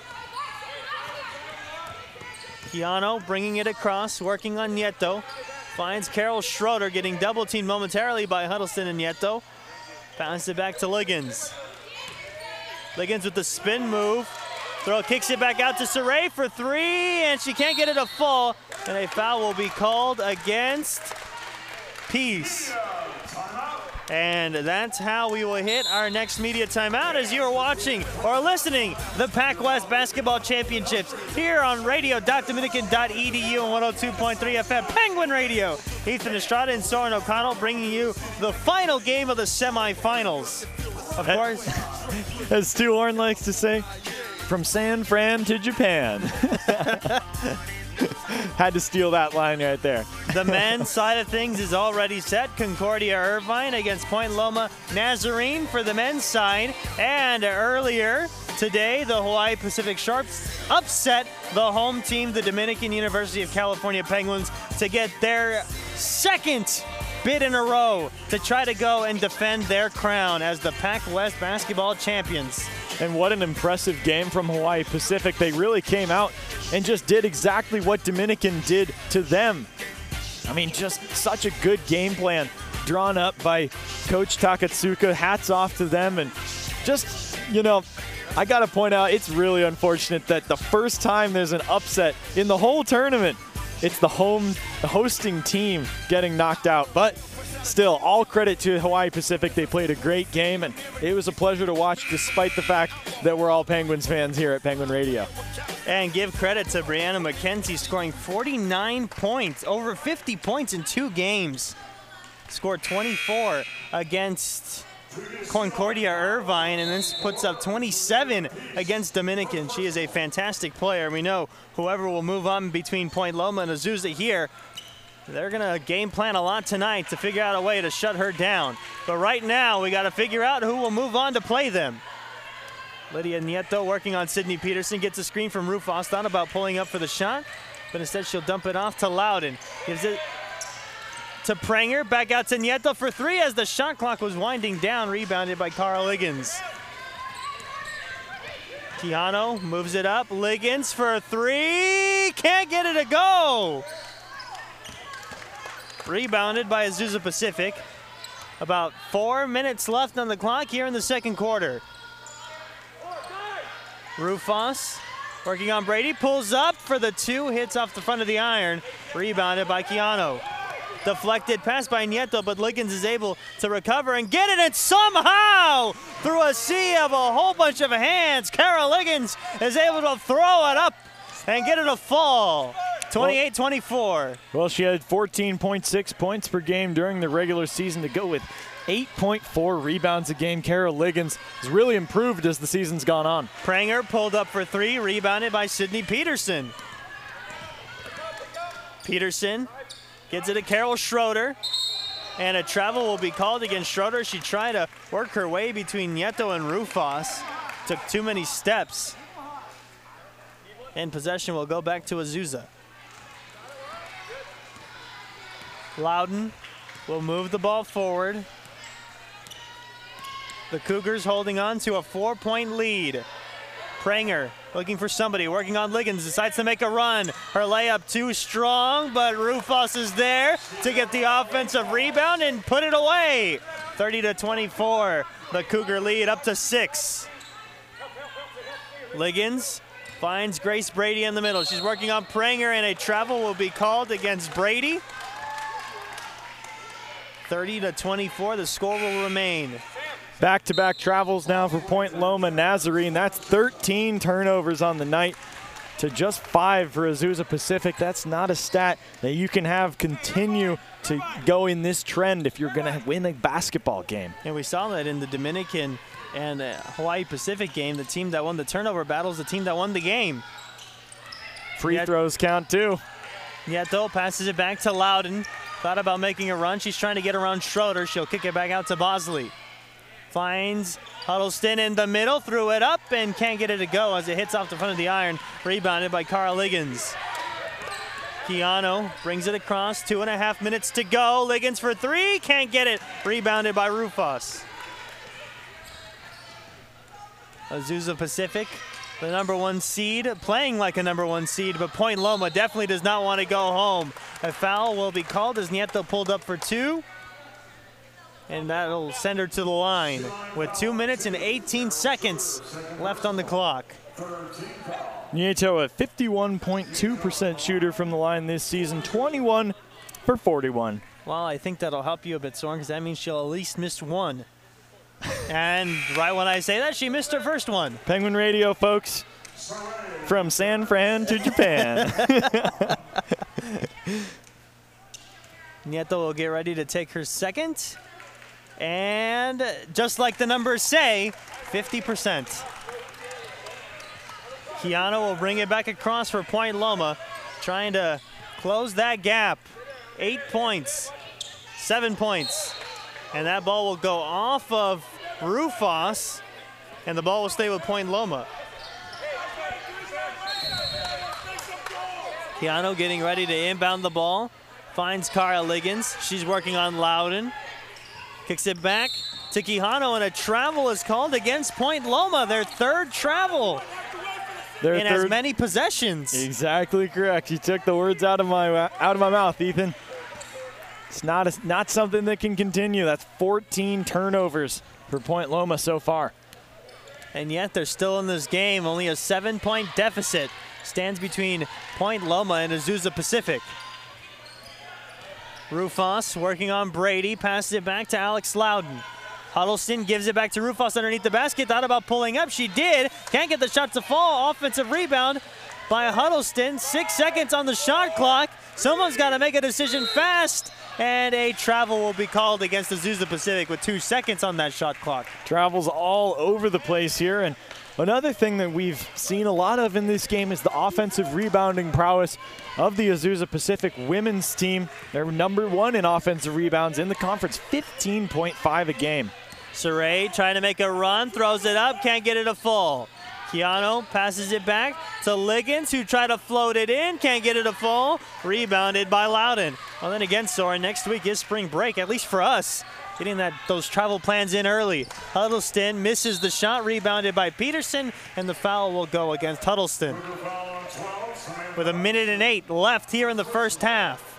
A: Quijano bringing it across, working on Nieto. Finds Carol Schroeder, getting double teamed momentarily by Huddleston and Nieto. Passes it back to Liggins. Liggins with the spin move. Kicks it back out to Saray for three, and she can't get it to fall. And a foul will be called against Peace. And that's how we will hit our next media timeout as you are watching or listening the Pac-West Basketball Championships here on radio.dominican.edu and 102.3 FM Penguin Radio. Ethan Estrada and Soren O'Connell bringing you the final game of the semifinals. Of course,
B: as Stu Horn likes to say, from San Fran to Japan. Had to steal that line right there.
A: The men's side of things is already set. Concordia Irvine against Point Loma Nazarene for the men's side. And earlier today, the Hawaii Pacific Sharks upset the home team, the Dominican University of California Penguins, to get their second bid in a row to try to go and defend their crown as the Pac-West basketball champions.
B: And what an impressive game from Hawaii Pacific. They really came out and just did exactly what Dominican did to them. I mean, just such a good game plan drawn up by Coach Takatsuka. Hats off to them. And just, I got to point out, it's really unfortunate that the first time there's an upset in the whole tournament, it's the hosting team getting knocked out. But still, all credit to Hawaii Pacific. They played a great game, and it was a pleasure to watch despite the fact that we're all Penguins fans here at Penguin Radio.
A: And give credit to Brianna McKenzie scoring 49 points, over 50 points in 2 games. Scored 24 against Concordia Irvine, and this puts up 27 against Dominican. She is a fantastic player. We know whoever will move on between Point Loma and Azusa here, they're going to game plan a lot tonight to figure out a way to shut her down. But right now, we got to figure out who will move on to play them. Lydia Nieto working on Sydney Peterson, gets a screen from Rufus, thought about pulling up for the shot, but instead she'll dump it off to Loudon. Gives it to Pranger, back out to Nieto for three as the shot clock was winding down, rebounded by Carl Liggins. Quijano moves it up, Liggins for three, can't get it to go! Rebounded by Azusa Pacific. About 4 minutes left on the clock here in the second quarter. Rufus working on Brady, pulls up for the two, hits off the front of the iron, rebounded by Quijano. Deflected pass by Nieto, but Liggins is able to recover and get it, and somehow, through a sea of a whole bunch of hands, Kara Liggins is able to throw it up and get it to fall. 28-24.
B: Well, she had 14.6 points per game during the regular season to go with 8.4 rebounds a game. Kara Liggins has really improved as the season's gone on.
A: Pranger pulled up for three, rebounded by Sydney Peterson. Peterson gets it to Carol Schroeder, and a travel will be called against Schroeder. She tried to work her way between Nieto and Rufus. Took too many steps. And possession will go back to Azusa. Loudon will move the ball forward. The Cougars holding on to a 4-point lead. Pranger looking for somebody, working on Liggins, decides to make a run. Her layup too strong, but Rufus is there to get the offensive rebound and put it away. 30-24, the Cougar lead up to 6. Liggins finds Grace Brady in the middle. She's working on Pranger, and a travel will be called against Brady. 30-24, the score will remain.
B: Back-to-back travels now for Point Loma Nazarene. That's 13 turnovers on the night to just 5 for Azusa Pacific. That's not a stat that you can have continue to go in this trend if you're going to win a basketball game.
A: And we saw that in the Dominican and Hawaii Pacific game. The team that won the turnover battle is the team that won the game.
B: Free throws count too.
A: Nieto passes it back to Loudon. Thought about making a run. She's trying to get around Schroeder. She'll kick it back out to Bosley. Finds Huddleston in the middle, threw it up and can't get it to go as it hits off the front of the iron. Rebounded by Cara Liggins. Keano brings it across, 2.5 minutes to go. Liggins for 3, can't get it. Rebounded by Rufus. Azusa Pacific, the #1 seed, playing like a #1 seed, but Point Loma definitely does not want to go home. A foul will be called as Nieto pulled up for 2. And that'll send her to the line with 2 minutes and 18 seconds left on the clock.
B: Nieto, a 51.2% shooter from the line this season, 21 for 41.
A: Well, I think that'll help you a bit, Soren, because that means she'll at least miss 1. And right when I say that, she missed her first one.
B: Penguin Radio, folks, from San Fran to Japan.
A: Nieto will get ready to take her second. And just like the numbers say, 50%. Keano will bring it back across for Point Loma, trying to close that gap. 8 points, 7 points. And that ball will go off of Rufus, and the ball will stay with Point Loma. Keano getting ready to inbound the ball. Finds Cara Liggins. She's working on Loudon. Kicks it back to Quijano, and a travel is called against Point Loma, their 3rd travel in as many possessions.
B: Exactly correct. You took the words out of my mouth, Ethan. It's not something that can continue. That's 14 turnovers for Point Loma so far.
A: And yet they're still in this game. Only a 7-point deficit stands between Point Loma and Azusa Pacific. Rufus working on Brady, passes it back to Alex Loudon. Huddleston gives it back to Rufus underneath the basket. Thought about pulling up. She did. Can't get the shot to fall. Offensive rebound by Huddleston. 6 seconds on the shot clock. Someone's got to make a decision fast. And a travel will be called against Azusa Pacific with 2 seconds on that shot clock.
B: Travels all over the place here. And another thing that we've seen a lot of in this game is the offensive rebounding prowess of the Azusa Pacific women's team. They're #1 in offensive rebounds in the conference, 15.5 a game.
A: Saray trying to make a run, throws it up, can't get it a full. Keano passes it back to Liggins, who tried to float it in, can't get it a full. Rebounded by Loudon. Well, then again, Soren, next week is spring break, at least for us. Getting those travel plans in early. Huddleston misses the shot, rebounded by Peterson, and the foul will go against Huddleston. With 1:08 left here in the first half.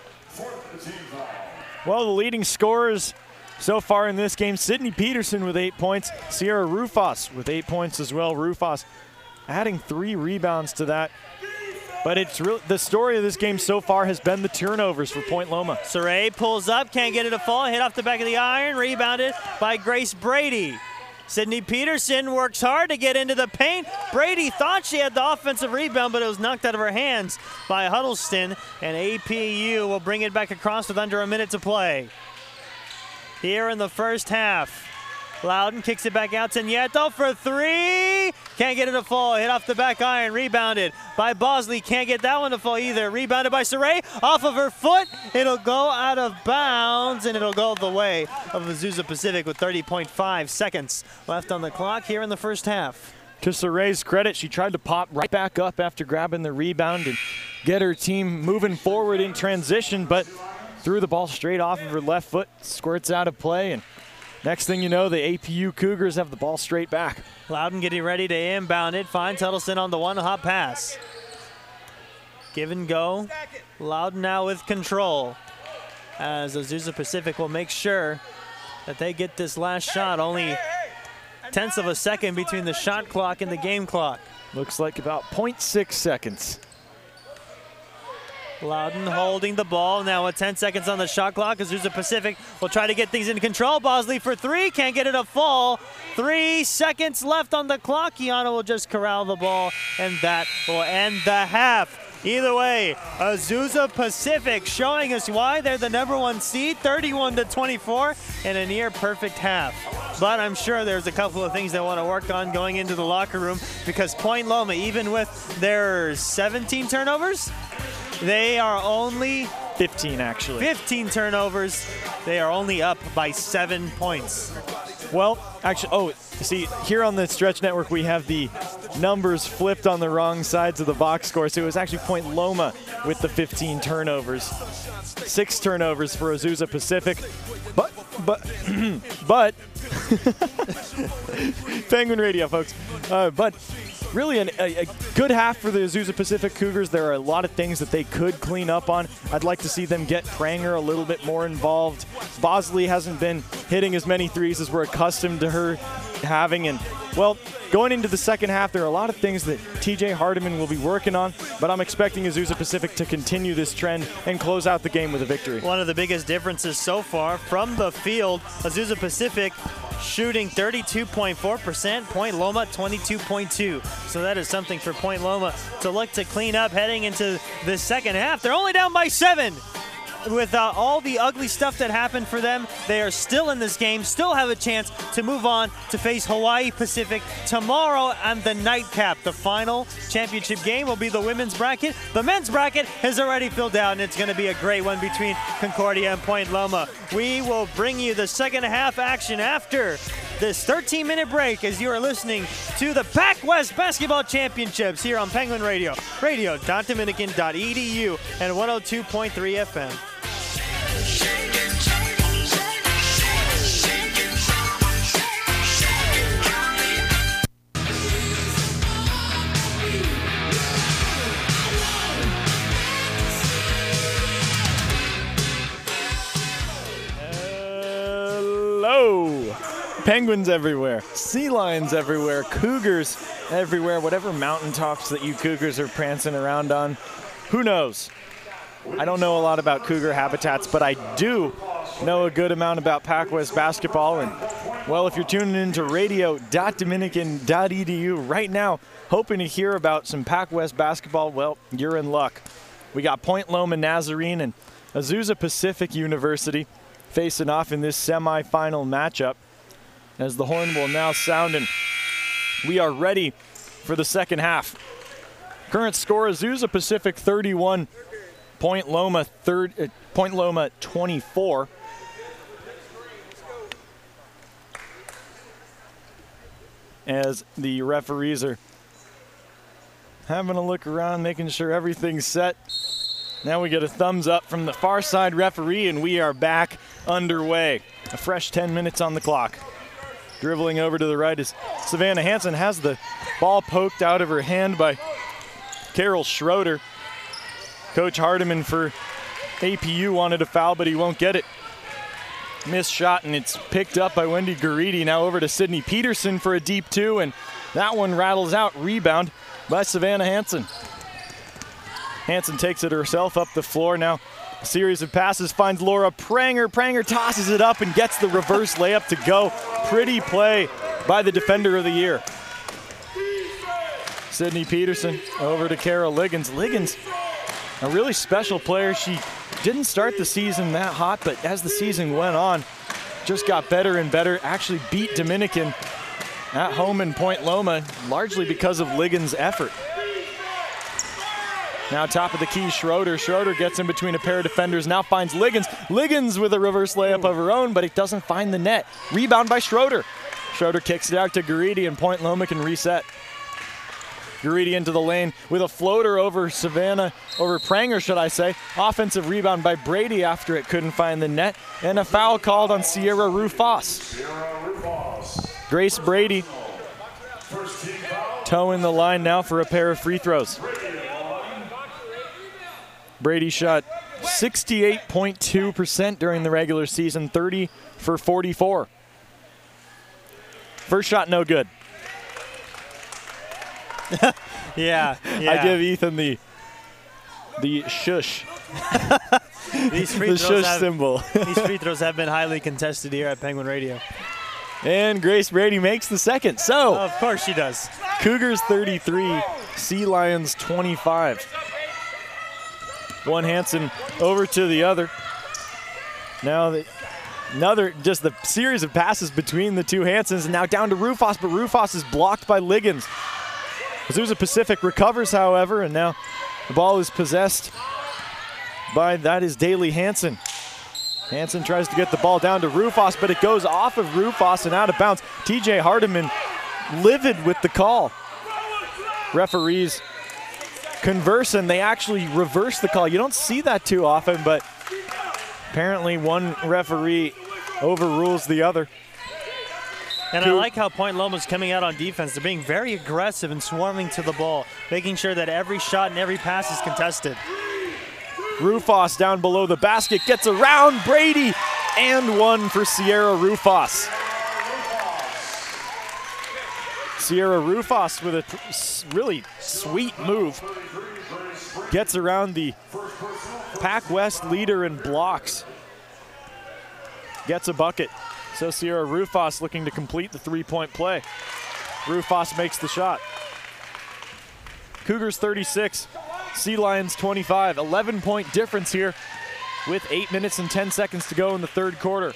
B: Well, the leading scorers so far in this game, Sydney Peterson with 8 points, Sierra Rufus with 8 points as well. Rufus adding 3 rebounds to that. But it's really the story of this game so far has been the turnovers for Point Loma.
A: Saray pulls up, can't get it to fall, hit off the back of the iron, rebounded by Grace Brady. Sydney Peterson works hard to get into the paint. Brady thought she had the offensive rebound, but it was knocked out of her hands by Huddleston, and APU will bring it back across with under a minute to play. Here in the first half, Loudon kicks it back out to Nieto for 3. Can't get it to fall. Hit off the back iron. Rebounded by Bosley. Can't get that one to fall either. Rebounded by Saray. Off of her foot. It'll go out of bounds, and it'll go the way of Azusa Pacific with 30.5 seconds left on the clock here in the first half.
B: To Saray's credit, she tried to pop right back up after grabbing the rebound and get her team moving forward in transition, but threw the ball straight off of her left foot, squirts out of play, and Next thing you know, the APU Cougars have the ball straight back.
A: Loudon getting ready to inbound it. Finds Huddleston on the one-hop pass. Give and go. Loudon now with control. As Azusa Pacific will make sure that they get this last shot. Only tenths of a second between the shot clock and the game clock.
B: Looks like about 0.6 seconds.
A: Loudon holding the ball now with 10 seconds on the shot clock. Azusa Pacific will try to get things into control. Bosley for three, can't get it to fall. 3 seconds left on the clock. Kiana will just corral the ball, and that will end the half. Either way, Azusa Pacific showing us why they're the #1 seed, 31-24, in a near perfect half. But I'm sure there's a couple of things they want to work on going into the locker room, because Point Loma, even with their 17 turnovers, they are only
B: 15 actually.
A: 15 turnovers. They are only up by 7 points.
B: Well, actually, see, here on the Stretch Network, we have the numbers flipped on the wrong sides of the box score. So it was actually Point Loma with the 15 turnovers. 6 turnovers for Azusa Pacific. But Penguin Radio, folks. But really a good half for the Azusa Pacific Cougars. There are a lot of things that they could clean up on. I'd like to see them get Pranger a little bit more involved. Bosley hasn't been hitting as many threes as we're accustomed to her having. And, well, going into the second half, there are a lot of things that TJ Hardiman will be working on, but I'm expecting Azusa Pacific to continue this trend and close out the game with a victory.
A: One of the biggest differences so far from the field, Azusa Pacific shooting 32.4%, Point Loma 22.2%. So that is something for Point Loma to look to clean up heading into the second half. They're only down by 7. With all the ugly stuff that happened for them, they are still in this game, still have a chance to move on to face Hawaii Pacific tomorrow on the nightcap. The final championship game will be the women's bracket. The men's bracket has already filled out, and it's going to be a great one between Concordia and Point Loma. We will bring you the second half action after this 13-minute break as you are listening to the Pac West Basketball Championships here on Penguin Radio, radio.dominican.edu and 102.3 FM.
B: Hello! Penguins everywhere, sea lions everywhere, cougars everywhere, whatever mountaintops that you cougars are prancing around on, who knows? I don't know a lot about cougar habitats, but I do know a good amount about Pac West basketball. And, well, if you're tuning into radio.dominican.edu right now, hoping to hear about some Pac West basketball, well, you're in luck. We got Point Loma Nazarene and Azusa Pacific University facing off in this semifinal matchup, as the horn will now sound and we are ready for the second half. Current score, Azusa Pacific 31, Point Loma 24. As the referees are having a look around, making sure everything's set. Now we get a thumbs up from the far side referee, and we are back underway. A fresh 10 minutes on the clock. Dribbling over to the right is Savannah Hansen, has the ball poked out of her hand by Carol Schroeder. Coach Hardiman for APU wanted a foul, but he won't get it. Missed shot, and it's picked up by Wendy Garidi. Now over to Sydney Peterson for a deep two, and that one rattles out. Rebound by Savannah Hansen. Hansen takes it herself up the floor. Now a series of passes finds Laura Pranger. Pranger tosses it up and gets the reverse layup to go. Pretty play by the defender of the year. Sydney Peterson over to Carol Liggins. Liggins, a really special player. She didn't start the season that hot, but as the season went on, just got better and better. Actually beat Dominican at home in Point Loma, largely because of Liggins' effort. Now top of the key, Schroeder. Schroeder gets in between a pair of defenders, now finds Liggins. Liggins with a reverse layup of her own, but it doesn't find the net. Rebound by Schroeder. Schroeder kicks it out to Garidi, and Point Loma can reset. Garidi into the lane with a floater over Pranger, should I say. Offensive rebound by Brady after it couldn't find the net. And a foul called on Sierra Rufas. Grace Brady toeing the line now for a pair of free throws. Brady shot 68.2% during the regular season, 30 for 44. First shot, no good.
A: Yeah.
B: I give Ethan the shush.
A: These free
B: the
A: throws
B: shush symbol.
A: These free throws have been highly contested here at Penguin Radio.
B: And Grace Brady makes the second. So,
A: of course she does.
B: Cougars 33, Sea Lions 25. One Hansen over to the other. Now the series of passes between the two Hansens, and now down to Rufas, but Rufas is blocked by Liggins. Azusa Pacific recovers, however, and now the ball is possessed by, that is Daly Hansen. Hansen tries to get the ball down to Rufas, but it goes off of Rufas and out of bounds. TJ Hardiman livid with the call. Referees converse, and they actually reverse the call. You don't see that too often, but apparently one referee overrules the other.
A: And I like how Point Loma's coming out on defense. They're being very aggressive and swarming to the ball, making sure that every shot and every pass is contested.
B: Rufas down below the basket, gets around Brady, and one for Sierra Rufas. Sierra Rufas with a really sweet move. Gets around the Pac West leader in blocks. Gets a bucket. So Sierra Rufas looking to complete the three-point play. Rufas makes the shot. Cougars 36, Sea Lions 25. 11-point difference here with 8 minutes and 10 seconds to go in the third quarter.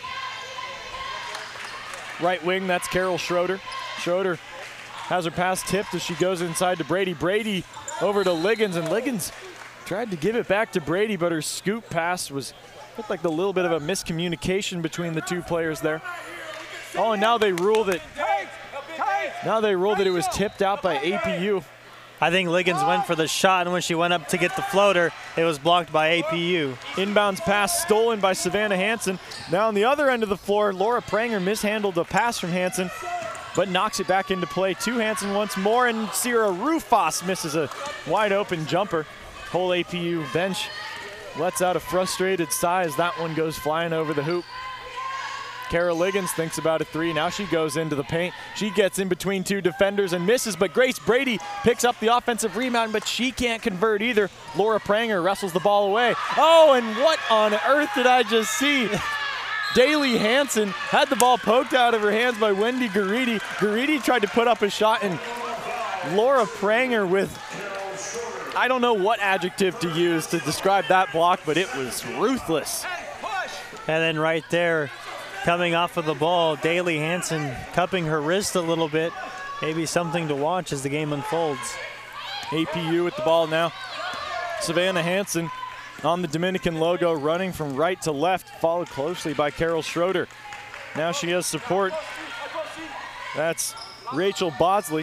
B: Right wing, that's Carol Schroeder. Schroeder has her pass tipped as she goes inside to Brady. Brady over to Liggins, and Liggins tried to give it back to Brady, but her scoop pass looked like a little bit of a miscommunication between the two players there. Oh, and now they ruled it. Now they ruled that it was tipped out by APU.
A: I think Liggins went for the shot, and when she went up to get the floater, it was blocked by APU.
B: Inbounds pass stolen by Savannah Hansen. Now on the other end of the floor, Laura Pranger mishandled a pass from Hansen, but knocks it back into play to Hansen once more, and Sierra Rufas misses a wide open jumper. Whole APU bench lets out a frustrated sigh as that one goes flying over the hoop. Kara Liggins thinks about a three. Now she goes into the paint. She gets in between two defenders and misses, but Grace Brady picks up the offensive rebound, but she can't convert either. Laura Pranger wrestles the ball away. Oh, and what on earth did I just see? Daly Hansen had the ball poked out of her hands by Wendy Garidi. Garidi tried to put up a shot, and Laura Pranger with, I don't know what adjective to use to describe that block, but it was ruthless.
A: And then right there, coming off of the ball, Daly Hansen cupping her wrist a little bit. Maybe something to watch as the game unfolds.
B: APU with the ball now. Savannah Hansen on the Dominican logo, running from right to left, followed closely by Carol Schroeder. Now she has support. That's Rachel Bosley.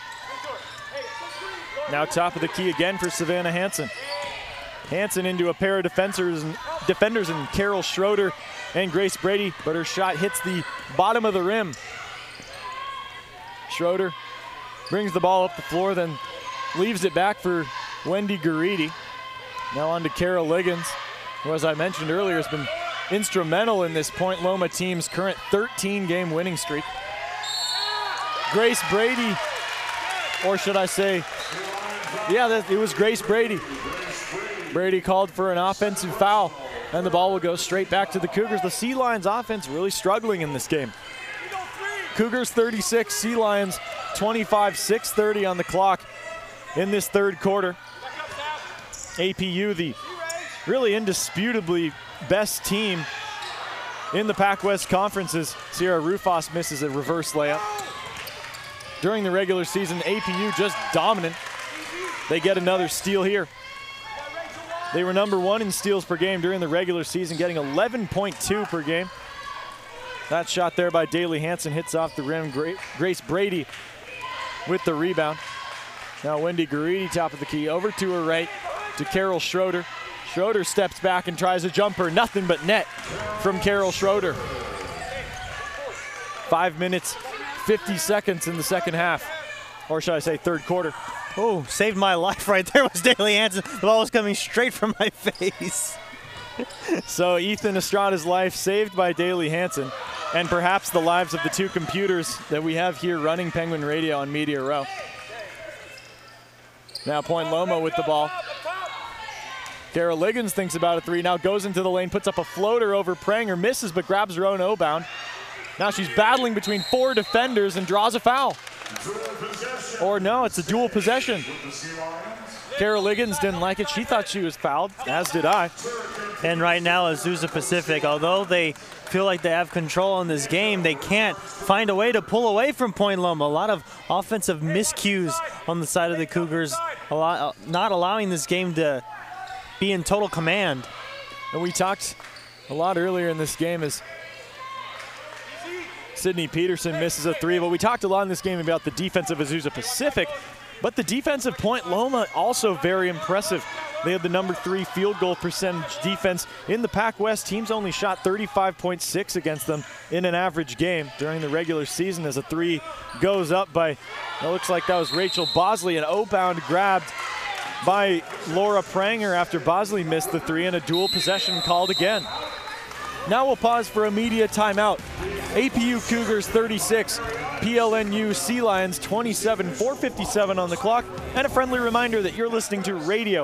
B: Now top of the key again for Savannah Hansen. Hansen into a pair of defenders in Carol Schroeder and Grace Brady, but her shot hits the bottom of the rim. Schroeder brings the ball up the floor, then leaves it back for Wendy Garidi. Now on to Carol Liggins, who, as I mentioned earlier, has been instrumental in this Point Loma team's current 13-game winning streak. Grace Brady, or should I say, it was Grace Brady. Brady called for an offensive foul, and the ball will go straight back to the Cougars. The Sea Lions offense really struggling in this game. Cougars 36, Sea Lions 25, 6:30 on the clock in this third quarter. APU, the really indisputably best team in the Pac West Conferences. Sierra Rufas misses a reverse layup. During the regular season, APU just dominant. They get another steal here. They were #1 in steals per game during the regular season, getting 11.2 per game. That shot there by Daly Hansen hits off the rim. Grace Brady with the rebound. Now Wendy Garidi, top of the key, over to her right to Carol Schroeder. Schroeder steps back and tries a jumper. Nothing but net from Carol Schroeder. 5 minutes, 50 seconds in the second half. Or should I say third quarter.
A: Oh, saved my life right there was Daly Hansen. The ball was coming straight from my face.
B: So Ethan Estrada's life saved by Daly Hansen, and perhaps the lives of the two computers that we have here running Penguin Radio on Media Row. Now Point Loma with the ball. Kara Liggins thinks about a three, now goes into the lane, puts up a floater over Pranger, misses but grabs her own O-bound. Now she's battling between 4 defenders and draws a foul. Or no, it's a dual possession. Kara Liggins didn't like it. She thought she was fouled, as did I.
A: And right now, Azusa Pacific, although they feel like they have control in this game, they can't find a way to pull away from Point Loma. A lot of offensive miscues on the side of the Cougars, not allowing this game to be in total command.
B: And we talked a lot earlier in this game as Sydney Peterson misses a three, but we talked a lot in this game about the defense of Azusa Pacific, but the defense of Point Loma also very impressive. They had the #3 field goal percentage defense in the Pac West. Teams only shot 35.6 against them in an average game during the regular season as a three goes up by, it looks like that was Rachel Bosley, an O-bound grabbed by Laura Pranger after Bosley missed the three, and a dual possession called again. Now we'll pause for a media timeout. APU Cougars 36, PLNU Sea Lions 27, 4:57 on the clock. And a friendly reminder that you're listening to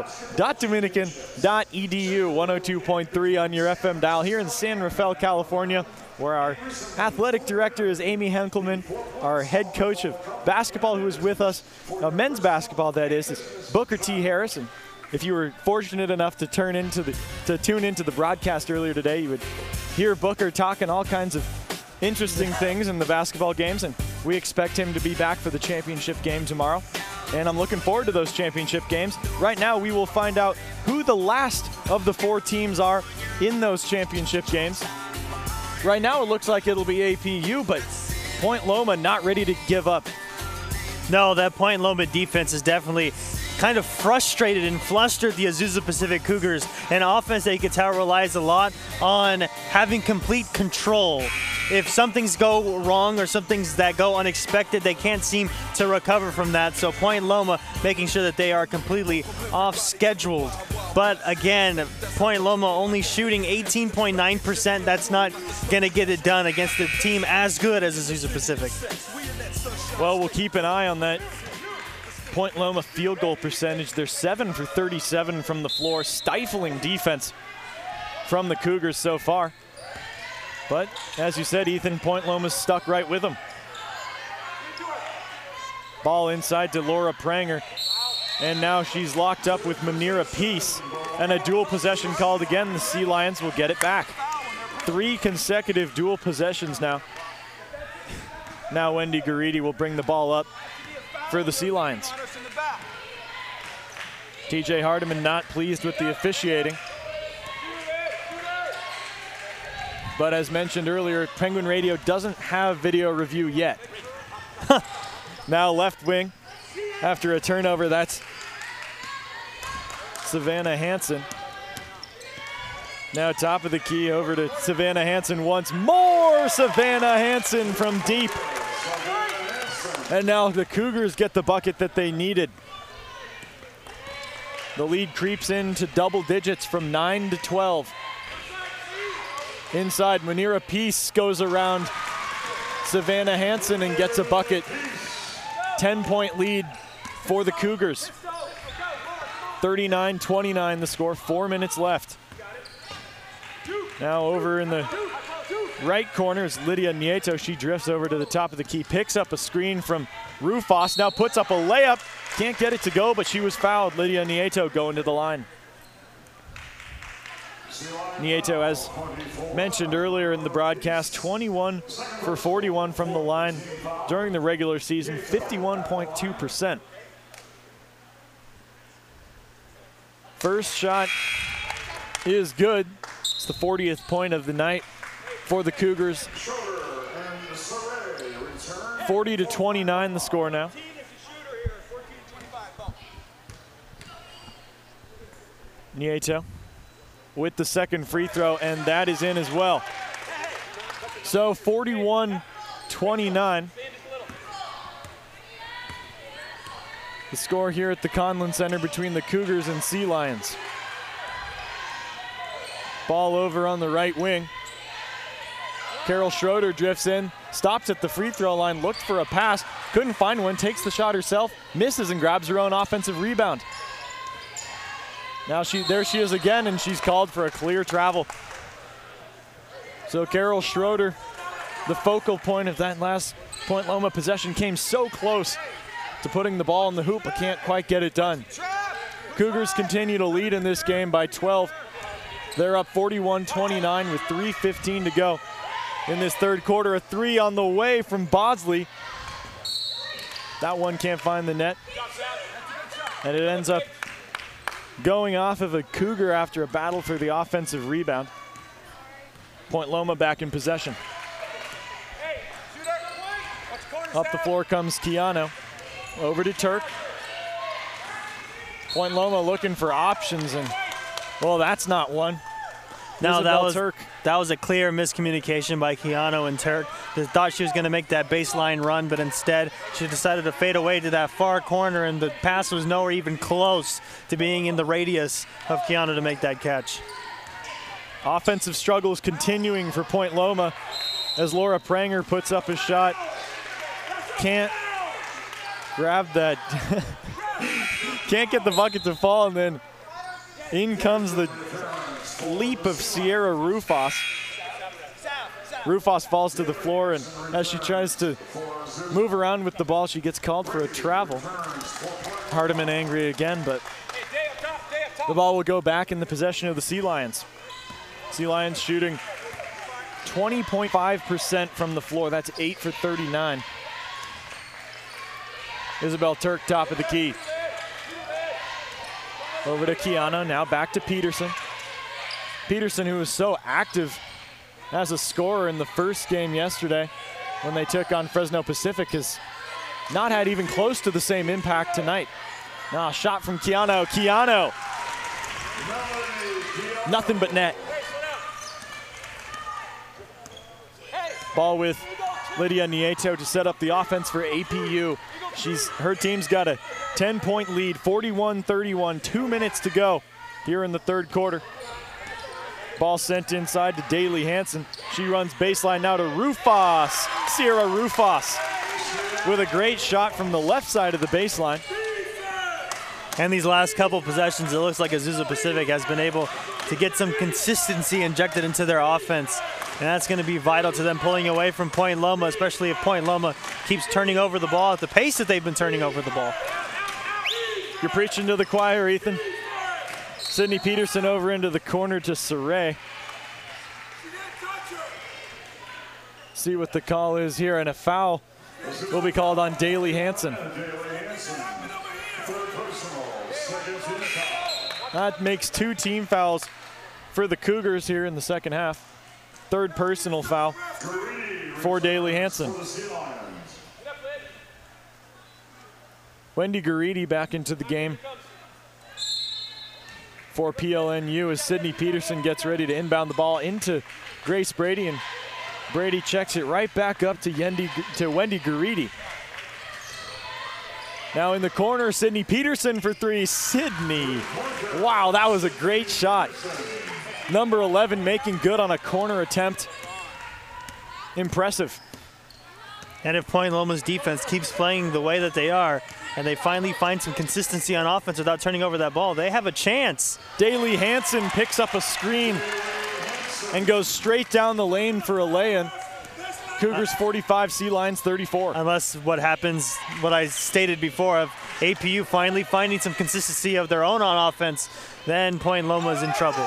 B: radio.dominican.edu, 102.3 on your FM dial here in San Rafael, California, where our athletic director is Amy Henkelman. Our head coach of basketball, who is with us, men's basketball that is Booker T. Harrison. If you were fortunate enough to tune into the broadcast earlier today, you would hear Booker talking all kinds of interesting things in the basketball games, and we expect him to be back for the championship game tomorrow. And I'm looking forward to those championship games. Right now, we will find out who the last of the 4 teams are in those championship games. Right now, it looks like it'll be APU, but Point Loma not ready to give up.
A: No, that Point Loma defense is definitely kind of frustrated and flustered the Azusa Pacific Cougars. An offense that you can tell relies a lot on having complete control. If something's go wrong or something's that go unexpected, they can't seem to recover from that. So Point Loma making sure that they are completely off scheduled. But again, Point Loma only shooting 18.9%. That's not going to get it done against a team as good as Azusa Pacific.
B: Well, we'll keep an eye on that Point Loma field goal percentage. They're 7 for 37 from the floor. Stifling defense from the Cougars so far. But as you said, Ethan, Point Loma's stuck right with them. Ball inside to Laura Pranger. And now she's locked up with Manira Peace. And a dual possession called again. The Sea Lions will get it back. 3 consecutive dual possessions now. Now Wendy Garidi will bring the ball up for the Sea Lions. TJ Hardiman not pleased with the officiating. But as mentioned earlier, Penguin Radio doesn't have video review yet. Now left wing, after a turnover, that's Savannah Hansen. Now top of the key over to Savannah Hansen once more. Savannah Hansen from deep. And now the Cougars get the bucket that they needed. The lead creeps into double digits from 9 to 12. Inside, Manira Peace goes around Savannah Hansen and gets a bucket. 10-point lead for the Cougars. 39-29 the score, 4 minutes left. Now over in the right corner is Lydia Nieto. She drifts over to the top of the key, picks up a screen from Rufus, now puts up a layup. Can't get it to go, but she was fouled. Lydia Nieto going to the line. Nieto, as mentioned earlier in the broadcast, 21 for 41 from the line during the regular season, 51.2%. First shot is good. It's the 40th point of the night for the Cougars. 40-29 the score now. Nieto with the second free throw, and that is in as well. So 41-29. The score here at the Conlon Center between the Cougars and Sea Lions. Ball over on the right wing. Carol Schroeder drifts in, stops at the free throw line, looked for a pass, couldn't find one, takes the shot herself, misses and grabs her own offensive rebound. Now there she is again, and she's called for a clear travel. So Carol Schroeder, the focal point of that last Point Loma possession, came so close to putting the ball in the hoop, but can't quite get it done. Cougars continue to lead in this game by 12. They're up 41-29 with 3:15 to go in this third quarter. A three on the way from Bosley. That one can't find the net. And it ends up going off of a Cougar after a battle for the offensive rebound. Point Loma back in possession. Up the floor comes Keanu. Over to Turk. Point Loma looking for options, and well, that's not one.
A: No, that was a clear miscommunication by Keanu and Turk. They thought she was going to make that baseline run, but instead she decided to fade away to that far corner, and the pass was nowhere even close to being in the radius of Keanu to make that catch.
B: Offensive struggles continuing for Point Loma as Laura Pranger puts up a shot. Can't grab that. Can't get the bucket to fall, and then in comes the leap of Sierra Rufus. Rufus falls to the floor, and as she tries to move around with the ball, she gets called for a travel. Hardiman angry again, but the ball will go back in the possession of the Sea Lions. Sea Lions shooting 20.5% from the floor. That's 8 for 39. Isabel Turk, top of the key. Over to Keanu, now back to Peterson. Peterson, who was so active as a scorer in the first game yesterday when they took on Fresno Pacific, has not had even close to the same impact tonight. Now a shot from Keanu. Keanu! Nothing but net. Ball with Lydia Nieto to set up the offense for APU. Her team's got a 10-point lead, 41-31, 2 minutes to go here in the third quarter. Ball sent inside to Daly Hansen. She runs baseline now to Rufus. Sierra Rufus with a great shot from the left side of the baseline.
A: And these last couple possessions, it looks like Azusa Pacific has been able to get some consistency injected into their offense. And that's going to be vital to them pulling away from Point Loma, especially if Point Loma keeps turning over the ball at the pace that they've been turning over the ball.
B: You're preaching to the choir, Ethan. Sydney Peterson over into the corner to Saray. See what the call is here, and a foul will be called on Daly Hansen. That makes 2 team fouls for the Cougars here in the second half. Third personal foul for Daly Hansen. Wendy Garidi back into the game for PLNU as Sydney Peterson gets ready to inbound the ball into Grace Brady, and Brady checks it right back up to Wendy Garidi. Now in the corner, Sydney Peterson for 3. Sydney, wow, that was a great shot. Number 11 making good on a corner attempt. Impressive.
A: And if Point Loma's defense keeps playing the way that they are, and they finally find some consistency on offense without turning over that ball, they have a chance.
B: Daly Hansen picks up a screen and goes straight down the lane for a lay-in. Cougars 45, Sea Lions 34.
A: Unless what happens, what I stated before, of APU finally finding some consistency of their own on offense, then Point Loma's in trouble.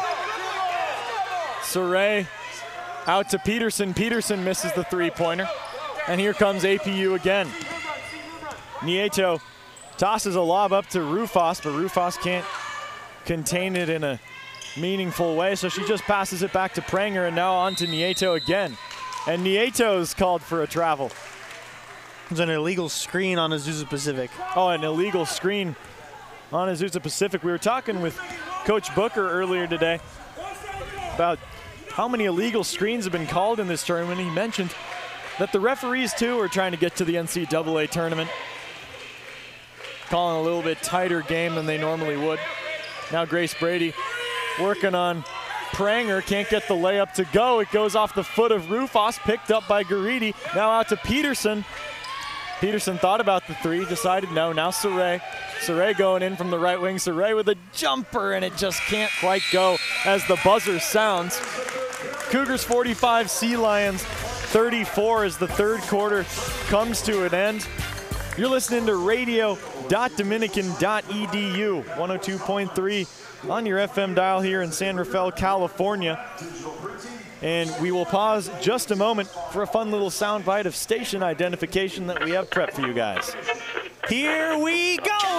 B: Saray out to Peterson. Peterson misses the three-pointer. And here comes APU again. Nieto tosses a lob up to Rufus, but Rufus can't contain it in a meaningful way, so she just passes it back to Pranger, and now on to Nieto again. And Nieto's called for a travel.
A: There's an illegal screen on Azusa Pacific.
B: Oh, an illegal screen on Azusa Pacific. We were talking with Coach Booker earlier today about how many illegal screens have been called in this tournament. He mentioned that the referees, too, are trying to get to the NCAA tournament, calling a little bit tighter game than they normally would. Now Grace Brady working on Pranger, can't get the layup to go. It goes off the foot of Rufus, picked up by Garidi. Now out to Peterson. Peterson thought about the three, decided no. Now Saray. Saray going in from the right wing. Saray with a jumper, and it just can't quite go as the buzzer sounds. Cougars 45, Sea Lions 34 as the third quarter comes to an end. You're listening to radio.dominican.edu, 102.3 on your FM dial here in San Rafael, California. And we will pause just a moment for a fun little soundbite of station identification that we have prepped for you guys.
A: Here we go!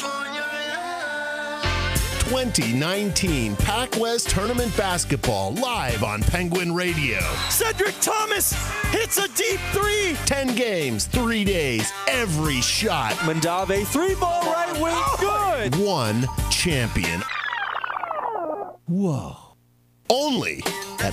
D: 2019 Pac-West Tournament Basketball live on Penguin Radio.
B: Cedric Thomas hits a deep three.
D: 10 games, 3 days, every shot.
B: Mandave, three ball right wing, good.
D: One champion. Whoa. Only at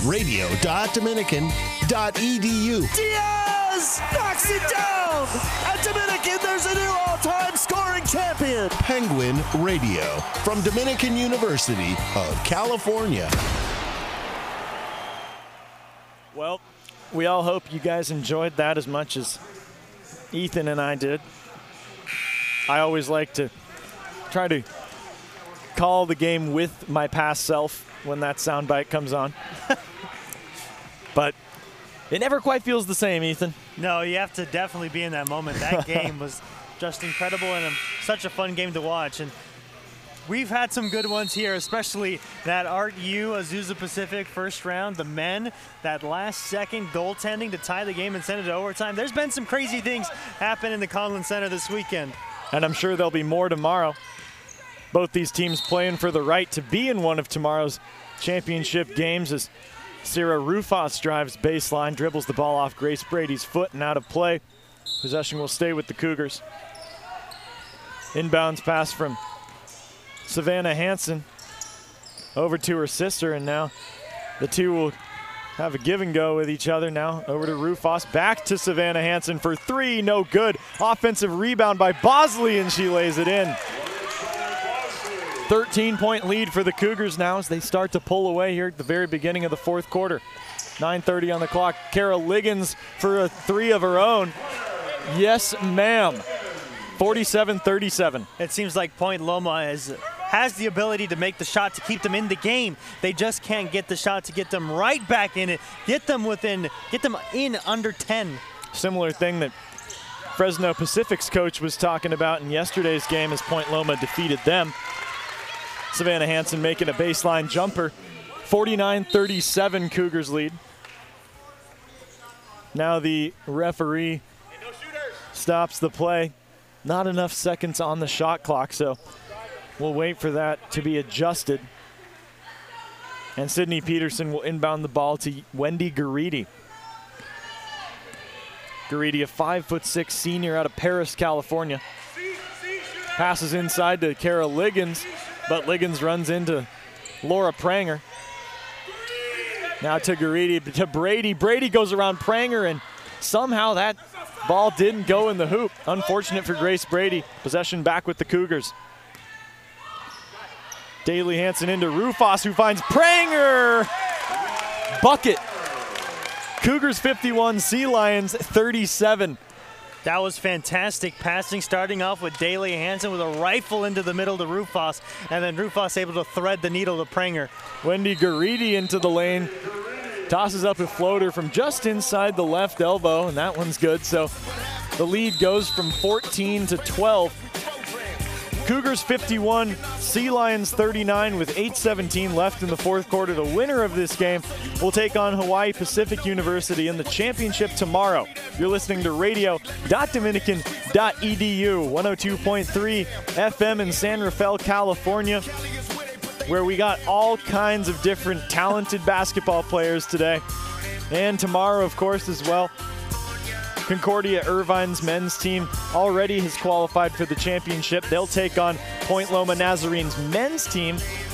D: radio.dominican.edu.
E: Diaz knocks it down! At Dominican, there's a new all-time scoring champion!
D: Penguin Radio from Dominican University of California.
B: Well, we all hope you guys enjoyed that as much as Ethan and I did. I always like to try to call the game with my past self when that soundbite comes on. But it never quite feels the same, Ethan.
A: No, you have to definitely be in that moment. That game was just incredible and such a fun game to watch. And we've had some good ones here, especially that Art U Azusa Pacific first round, the men, that last-second goaltending to tie the game and send it to overtime. There's been some crazy things happen in the Conlon Center this weekend.
B: And I'm sure there'll be more tomorrow. Both these teams playing for the right to be in one of tomorrow's championship games as Sarah Rufus drives baseline, dribbles the ball off Grace Brady's foot and out of play. Possession will stay with the Cougars. Inbounds pass from Savannah Hansen over to her sister, and now the two will have a give and go with each other. Now over to Rufus, back to Savannah Hansen for three, no good. Offensive rebound by Bosley, and she lays it in. 13-point lead for the Cougars now as they start to pull away here at the very beginning of the fourth quarter. 9:30 on the clock. Kara Liggins for a three of her own. Yes, ma'am. 47-37.
A: It seems like Point Loma has the ability to make the shot to keep them in the game. They just can't get the shot to get them right back in it, get them in under 10.
B: Similar thing that Fresno Pacific's coach was talking about in yesterday's game as Point Loma defeated them. Savannah Hansen making a baseline jumper. 49-37 Cougars lead. Now the referee stops the play. Not enough seconds on the shot clock, so we'll wait for that to be adjusted. And Sydney Peterson will inbound the ball to Wendy Garidi. Garidi, a 5'6" senior out of Paris, California. Passes inside to Kara Liggins, but Liggins runs into Laura Pranger. Now to Garidi, to Brady. Brady goes around Pranger, and somehow that ball didn't go in the hoop. Unfortunate for Grace Brady. Possession back with the Cougars. Daly Hansen into Rufus, who finds Pranger. Bucket. Cougars 51, Sea Lions 37.
A: That was fantastic passing, starting off with Daly Hansen with a rifle into the middle to Rufus, and then Rufus able to thread the needle to Pranger.
B: Wendy Garidi into the lane. Tosses up a floater from just inside the left elbow, and that one's good. So the lead goes from 14 to 12. Cougars 51, Sea Lions 39 with 8:17 left in the fourth quarter. The winner of this game will take on Hawaii Pacific University in the championship tomorrow. You're listening to radio.dominican.edu, 102.3 FM in San Rafael, California, where we got all kinds of different talented basketball players today. And tomorrow, of course, as well. Concordia Irvine's men's team already has qualified for the championship. They'll take on Point Loma Nazarene's men's team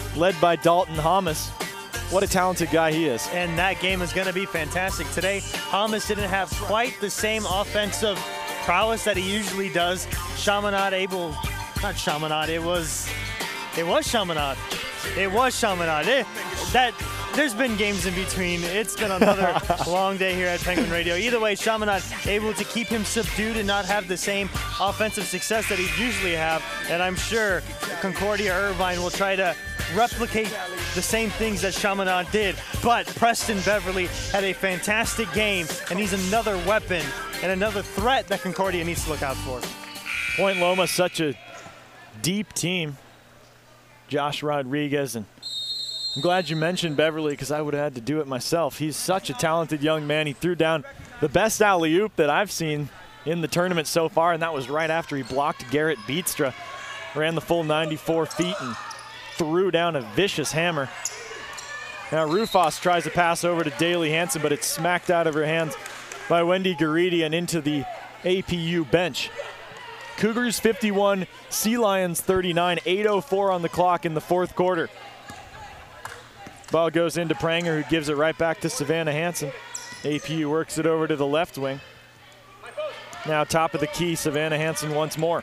B: led by Dalton Hamas. What a talented guy he is.
A: And that game is going to be fantastic. Today, Hamas didn't have quite the same offensive prowess that he usually does. Chaminade able, not Chaminade, it was Chaminade. It was Chaminade. There's been games in between. It's been another long day here at Penguin Radio. Either way, Chaminade able to keep him subdued and not have the same offensive success that he'd usually have. And I'm sure Concordia Irvine will try to replicate the same things that Chaminade did. But Preston Beverly had a fantastic game, and he's another weapon and another threat that Concordia needs to look out for.
B: Point Loma, such a deep team. Josh Rodriguez, and I'm glad you mentioned Beverly because I would have had to do it myself. He's such a talented young man. He threw down the best alley-oop that I've seen in the tournament so far, and that was right after he blocked Garrett Beetstra. Ran the full 94 feet and threw down a vicious hammer. Now Rufus tries to pass over to Daly Hansen, but it's smacked out of her hands by Wendy Garidi and into the APU bench. Cougars 51, Sea Lions 39, 8:04 on the clock in the fourth quarter. Ball goes into Pranger, who gives it right back to Savannah Hansen. APU works it over to the left wing. Now top of the key, Savannah Hansen once more.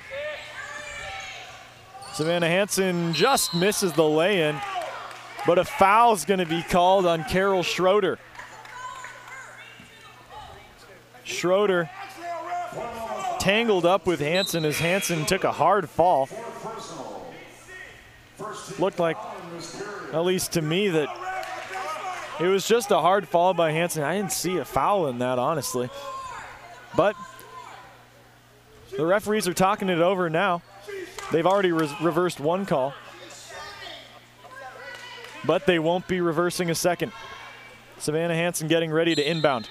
B: Savannah Hansen just misses the lay-in, but a foul's going to be called on Carol Schroeder. Schroeder tangled up with Hansen as Hansen took a hard fall. Looked like, at least to me, that it was just a hard fall by Hansen. I didn't see a foul in that, honestly. But the referees are talking it over now. They've already reversed one call, but they won't be reversing a second. Savannah Hansen getting ready to inbound.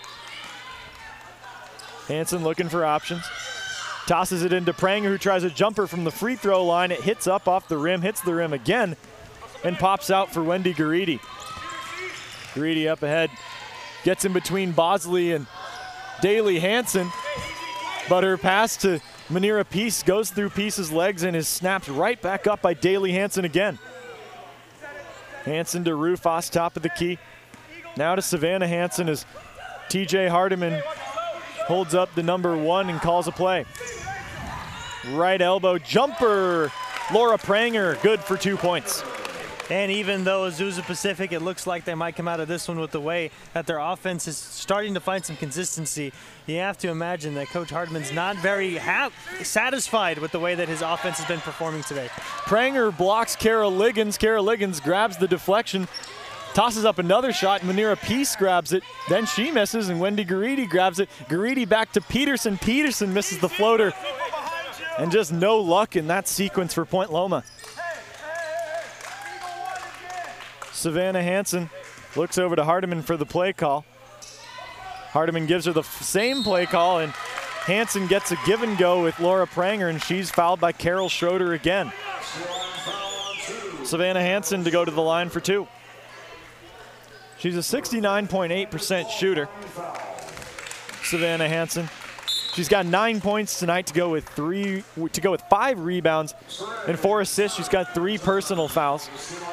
B: Hansen looking for options. Tosses it into Pranger, who tries a jumper from the free throw line. It hits up off the rim, hits the rim again, and pops out for Wendy Garidi. Garidi up ahead, gets in between Bosley and Daly Hansen, but her pass to Manira Peace goes through Peace's legs and is snapped right back up by Daly Hansen again. Hansen to Rufus, top of the key. Now to Savannah Hansen as TJ Hardiman holds up the number one and calls a play. Right elbow jumper. Laura Pranger, good for 2 points.
A: And even though Azusa Pacific, it looks like they might come out of this one with the way that their offense is starting to find some consistency, you have to imagine that Coach Hardiman's not very satisfied with the way that his offense has been performing today.
B: Pranger blocks Kara Liggins. Kara Liggins grabs the deflection, tosses up another shot. Manira Peace grabs it. Then she misses, and Wendy Garidi grabs it. Garidi back to Peterson. Peterson misses the floater. And just no luck in that sequence for Point Loma. Savannah Hansen looks over to Hardiman for the play call. Hardiman gives her the same play call, and Hansen gets a give and go with Laura Pranger, and she's fouled by Carol Schroeder again. Savannah Hansen to go to the line for two. She's a 69.8% shooter. Savannah Hansen. She's got 9 points tonight to go with 5 rebounds and 4 assists. She's got 3 personal fouls.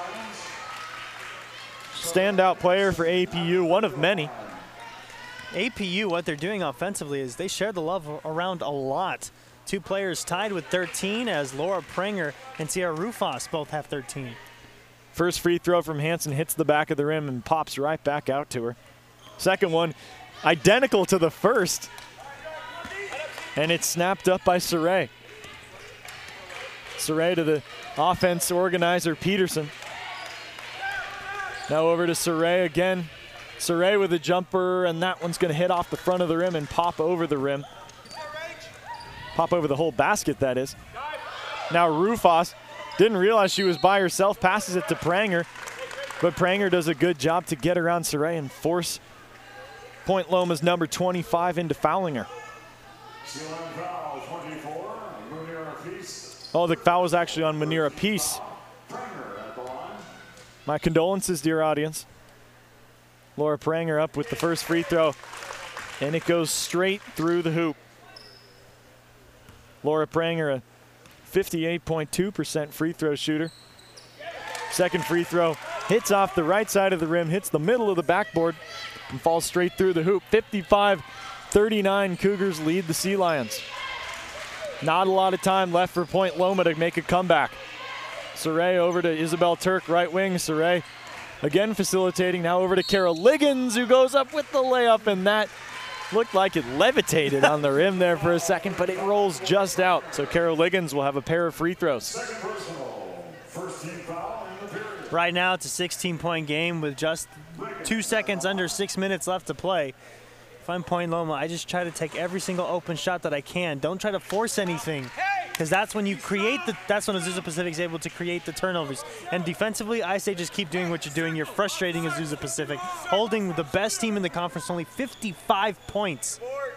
B: Standout player for APU, one of many.
A: APU, what they're doing offensively is they share the love around a lot. 2 players tied with 13 as Laura Pranger and Sierra Rufus both have 13.
B: First free throw from Hansen hits the back of the rim and pops right back out to her. Second one, identical to the first. And it's snapped up by Saray. Saray to the offense organizer, Peterson. Now over to Saray again. Saray with a jumper, and that one's going to hit off the front of the rim and pop over the rim. Pop over the whole basket, that is. Now Rufus didn't realize she was by herself, passes it to Pranger, but Pranger does a good job to get around Saray and force Point Loma's number 25 into fouling her. Oh, the foul was actually on Manira Peace. My condolences, dear audience. Laura Pranger up with the first free throw, and it goes straight through the hoop. Laura Pranger, a 58.2% free throw shooter. Second free throw hits off the right side of the rim, hits the middle of the backboard, and falls straight through the hoop. 55-39, Cougars lead the Sea Lions. Not a lot of time left for Point Loma to make a comeback. Saray over to Isabel Turk, right wing. Saray again facilitating, now over to Kara Liggins, who goes up with the layup, and that looked like it levitated on the rim there for a second, but it rolls just out. So Kara Liggins will have a pair of free throws.
A: Right now it's a 16-point game with just 2 seconds under 6 minutes left to play. If I'm Point Loma, I just try to take every single open shot that I can. Don't try to force anything, because that's when you create that's when Azusa Pacific is able to create the turnovers. And defensively, I say just keep doing what you're doing. You're frustrating Azusa Pacific, holding the best team in the conference only 55 points.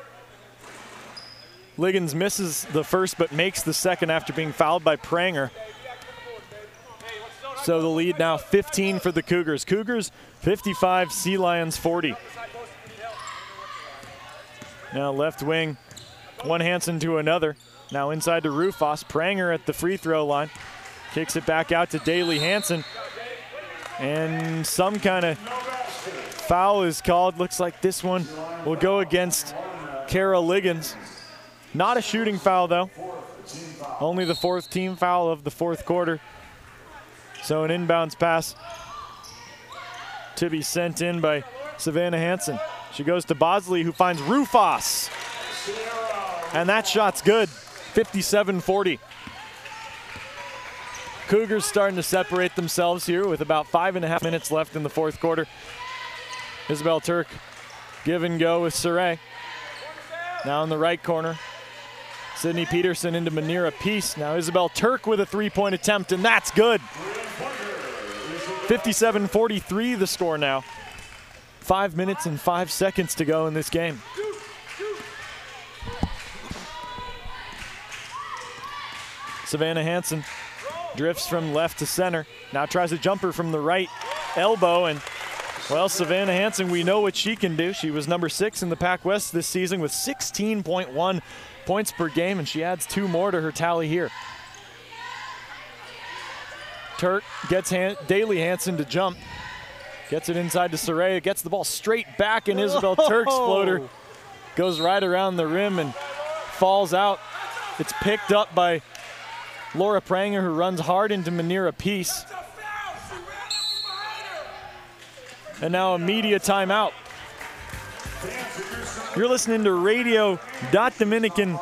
B: Liggins misses the first but makes the second after being fouled by Pranger. So the lead now 15 for the Cougars. Cougars 55, Sea Lions 40. Now left wing, one Hansen to another. Now inside to Rufus. Pranger at the free throw line. Kicks it back out to Daly Hansen. And some kind of foul is called. Looks like this one will go against Kara Liggins. Not a shooting foul though. Only the 4th team foul of the 4th quarter. So an inbounds pass to be sent in by Savannah Hansen. She goes to Bosley, who finds Rufus. And that shot's good. 57-40. Cougars starting to separate themselves here with about 5.5 minutes left in the 4th quarter. Isabel Turk give and go with Saray. Now in the right corner, Sydney Peterson into Manira Peace. Now Isabel Turk with a 3-point attempt, and that's good. 57-43 the score now. 5 minutes and 5 seconds to go in this game. Savannah Hansen drifts from left to center. Now tries a jumper from the right elbow, and well, Savannah Hansen, we know what she can do. She was number 6 in the Pac West this season with 16.1 points per game, and she adds 2 more to her tally here. Turk gets Daly Hansen to jump. Gets it inside to Saray. Gets the ball straight back, and Isabel Turk's floater goes right around the rim and falls out. It's picked up by Laura Pranger, who runs hard into Manira Peace. And now a media timeout. You're listening to radio.dominican.edu,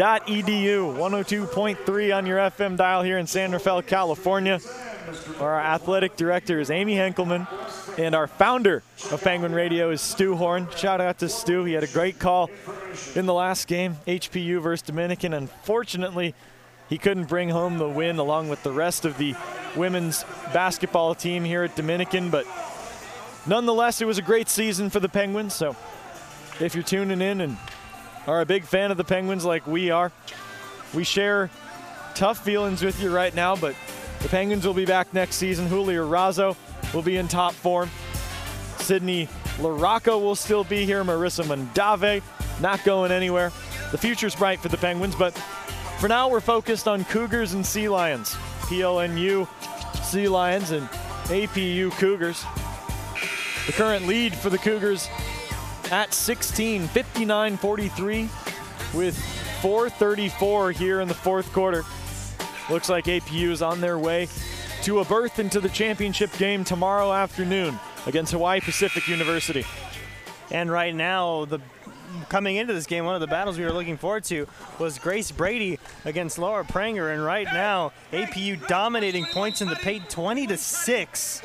B: 102.3 on your FM dial here in San Rafael, California. Our athletic director is Amy Henkelman, and our founder of Penguin Radio is Stu Horn. Shout out to Stu. He had a great call in the last game, HPU versus Dominican. Unfortunately, he couldn't bring home the win along with the rest of the women's basketball team here at Dominican, but nonetheless, it was a great season for the Penguins. So if you're tuning in and are a big fan of the Penguins like we are, we share tough feelings with you right now, but the Penguins will be back next season. Julia Razzo will be in top form. Sydney LaRocco will still be here. Marissa Mondave not going anywhere. The future's bright for the Penguins, but for now we're focused on Cougars and Sea Lions. PLNU Sea Lions and APU Cougars. The current lead for the Cougars at 16, 59-43 with 4:34 here in the 4th quarter. Looks like APU is on their way to a berth into the championship game tomorrow afternoon against Hawaii Pacific University.
A: And right now, coming into this game, one of the battles we were looking forward to was Grace Brady against Laura Pranger. And right now, APU dominating points in the paint, 20-6.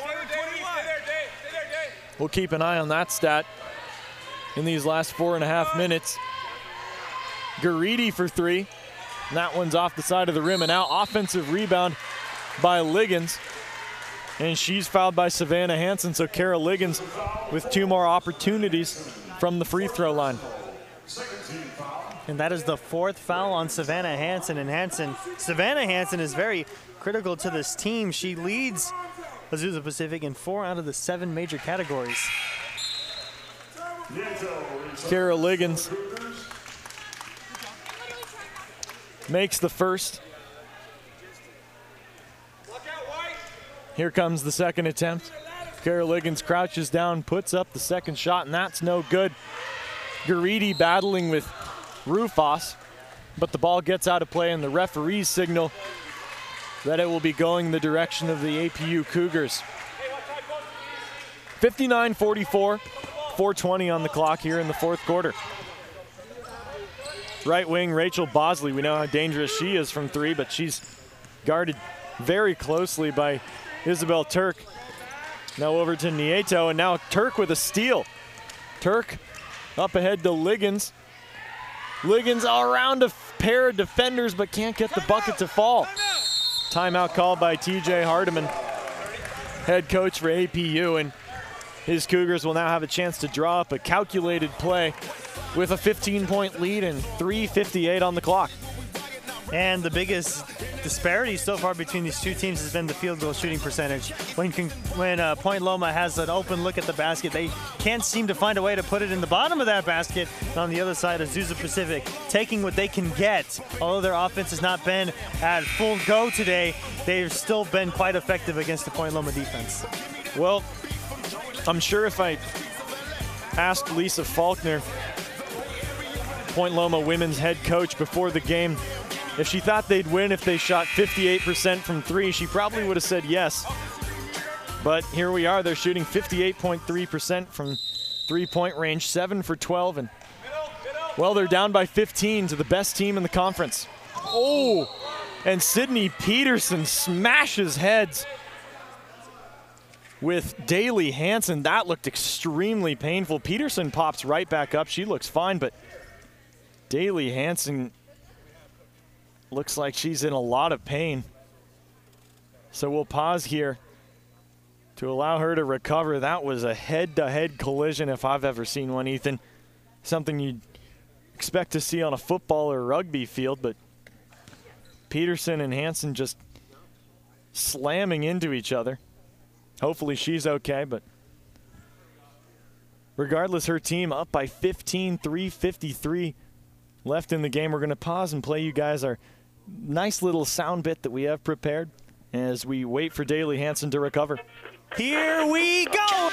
B: We'll keep an eye on that stat in these last 4.5 minutes. Garidi for 3. And that one's off the side of the rim. And now offensive rebound by Liggins. And she's fouled by Savannah Hansen. So Kara Liggins with 2 more opportunities from the free throw line.
A: And that is the 4th foul on Savannah Hansen. And Savannah Hansen is very critical to this team. She leads Azusa Pacific in 4 out of the 7 major categories.
B: Kara Liggins makes the first. Here comes the second attempt. Kara Liggins crouches down, puts up the second shot, and that's no good. Garidi battling with Rufus, but the ball gets out of play, and the referees signal that it will be going the direction of the APU Cougars. 59-44, 4:20 on the clock here in the fourth quarter. Right wing Rachel Bosley, we know how dangerous she is from three, but she's guarded very closely by Isabel Turk. Now over to Nieto, and now Turk with a steal. Turk up ahead to Liggins. Liggins all around a pair of defenders, but can't get the bucket to fall. Timeout called by TJ Hardiman, head coach for APU, and his Cougars will now have a chance to draw up a calculated play with a 15-point lead and 3:58 on the clock.
A: And the biggest disparity so far between these two teams has been the field goal shooting percentage. When Point Loma has an open look at the basket, they can't seem to find a way to put it in the bottom of that basket. And on the other side, Azusa Pacific taking what they can get. Although their offense has not been at full go today, they've still been quite effective against the Point Loma defense.
B: Well, I'm sure if I asked Lisa Faulkner, Point Loma women's head coach, before the game, if she thought they'd win if they shot 58% from three, she probably would have said yes. But here we are, they're shooting 58.3% from three-point range, 7 for 12, and well, they're down by 15 to the best team in the conference. Oh, and Sydney Peterson smashes heads with Daly Hansen. That looked extremely painful. Peterson pops right back up. She looks fine, but Daly Hansen looks like she's in a lot of pain. So we'll pause here to allow her to recover. That was a head-to-head collision if I've ever seen one, Ethan. Something you'd expect to see on a football or rugby field, but Peterson and Hansen just slamming into each other. Hopefully she's okay, but regardless, her team up by 15, 3:53 left in the game. We're going to pause and play you guys our nice little sound bit that we have prepared as we wait for Daly Hansen to recover.
A: Here we go!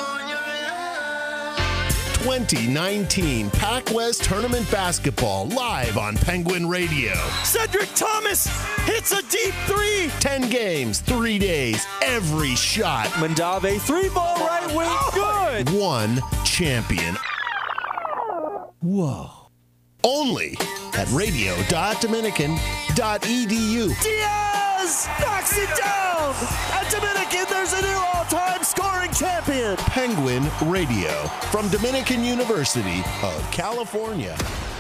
D: 2019 Pac-West Tournament Basketball live on Penguin Radio.
E: Cedric Thomas hits a deep three.
D: 10 games, 3 days, every shot.
E: Mandave, three-ball right wing, good.
D: One champion. Whoa. Only at radio.dominican.edu.
E: Diaz knocks it down. At Dominican, there's a new all-time scoring champion.
D: Penguin Radio from Dominican University of California.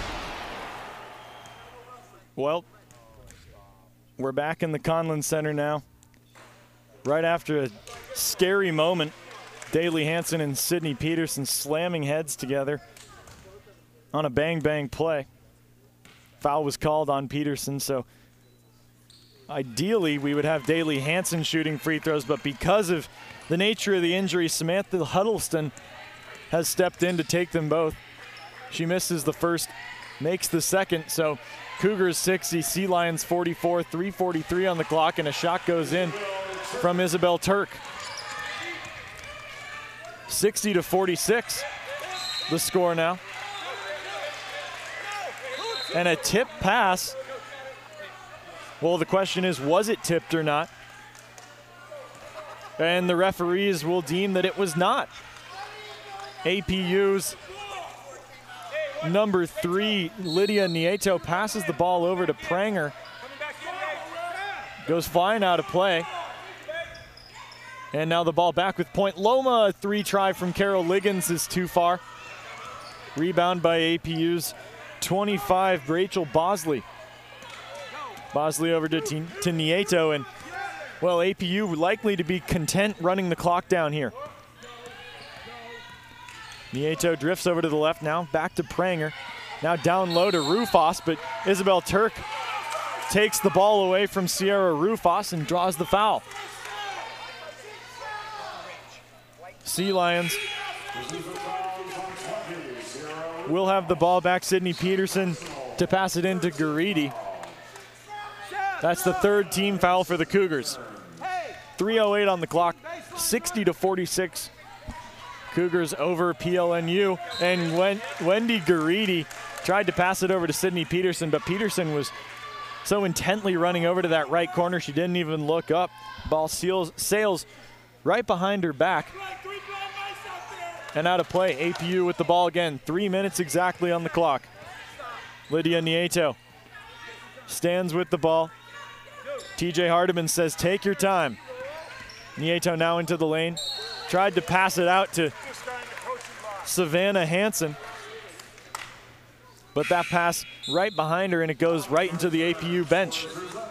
B: Well, we're back in the Conlon Center now. Right after a scary moment, Daly Hansen and Sydney Peterson slamming heads together on a bang-bang play. Foul was called on Peterson, so ideally we would have Daly Hansen shooting free throws, but because of the nature of the injury, Samantha Huddleston has stepped in to take them both. She misses the first, makes the second, so Cougars 60, Sea Lions 44, 3:43 on the clock, and a shot goes in from Isabel Turk. 60-46, the score now. And a tip pass. Well, the question is, was it tipped or not? And the referees will deem that it was not. APU's number 3, Lydia Nieto, passes the ball over to Pranger. Goes flying out of play. And now the ball back with Point Loma. A 3 try from Carol Liggins is too far. Rebound by APU's 25, Rachel Bosley. Bosley over to Nieto, and well, APU likely to be content running the clock down here. Nieto drifts over to the left now, back to Pranger. Now down low to Rufus, but Isabel Turk takes the ball away from Sierra Rufus and draws the foul. Sea Lions will have the ball back. Sydney Peterson to pass it into Garidi. That's the third team foul for the Cougars. 3:08 on the clock, 60-46. Cougars over PLNU, and Wendy Garidi tried to pass it over to Sydney Peterson, but Peterson was so intently running over to that right corner she didn't even look up. Ball sails right behind her back. And out of play, APU with the ball again. 3 minutes exactly on the clock. Lydia Nieto stands with the ball. TJ Hardiman says, take your time. Nieto now into the lane. Tried to pass it out to Savannah Hansen. But that pass right behind her, and it goes right into the APU bench.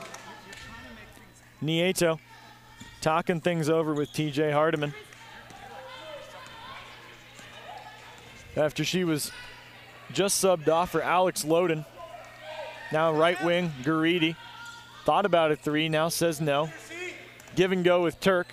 B: Nieto talking things over with TJ Hardiman. After she was just subbed off for Alex Loden. Now right wing, Garidi. Thought about a three, now says no. Give and go with Turk.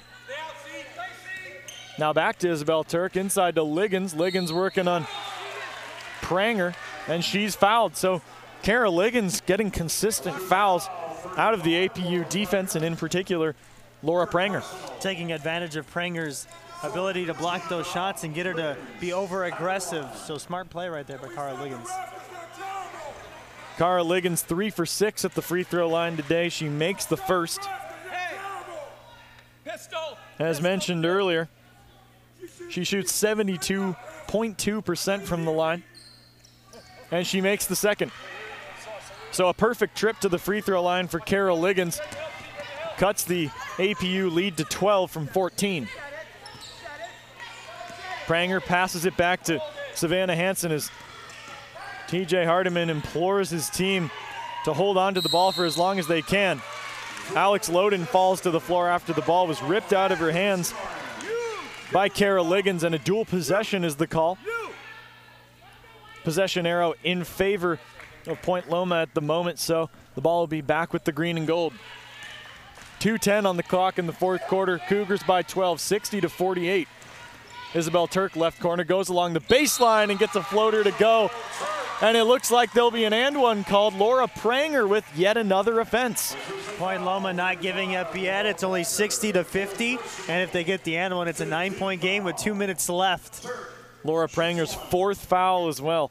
B: Now back to Isabel Turk, inside to Liggins. Liggins working on Pranger, and she's fouled. So Kara Liggins getting consistent fouls out of the APU defense, and in particular, Laura Pranger.
A: Taking advantage of Pranger's ability to block those shots and get her to be over-aggressive. So smart play right there by Kara Liggins.
B: Kara Liggins 3 for 6 at the free throw line today. She makes the first. As mentioned earlier, she shoots 72.2% from the line, and she makes the second. So a perfect trip to the free throw line for Kara Liggins. Cuts the APU lead to 12 from 14. Pranger passes it back to Savannah Hansen as TJ Hardiman implores his team to hold on to the ball for as long as they can. Alex Loden falls to the floor after the ball was ripped out of her hands by Kara Liggins, and a dual possession is the call. Possession arrow in favor of Point Loma at the moment, so the ball will be back with the green and gold. 2:10 on the clock in the fourth quarter. Cougars by 12, 60-48. Isabel Turk, left corner, goes along the baseline and gets a floater to go. And it looks like there'll be an and one called. Laura Pranger with yet another offense.
A: Point Loma not giving up yet. It's only 60-50. And if they get the and one, it's a 9-point game with 2 minutes left.
B: Laura Pranger's fourth foul as well.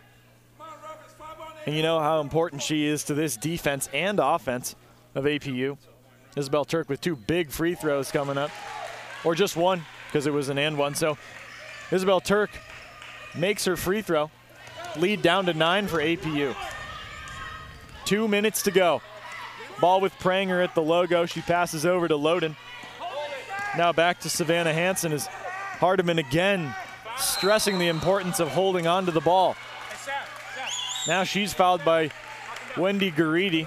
B: And you know how important she is to this defense and offense of APU. Isabel Turk with 2 big free throws coming up. Or just one, because it was an and one. So Isabel Turk makes her free throw. Lead down to 9 for APU. 2 minutes to go. Ball with Pranger at the logo. She passes over to Loden. Now back to Savannah Hansen as Hardiman again stressing the importance of holding on to the ball. Now she's fouled by Wendy Garidi.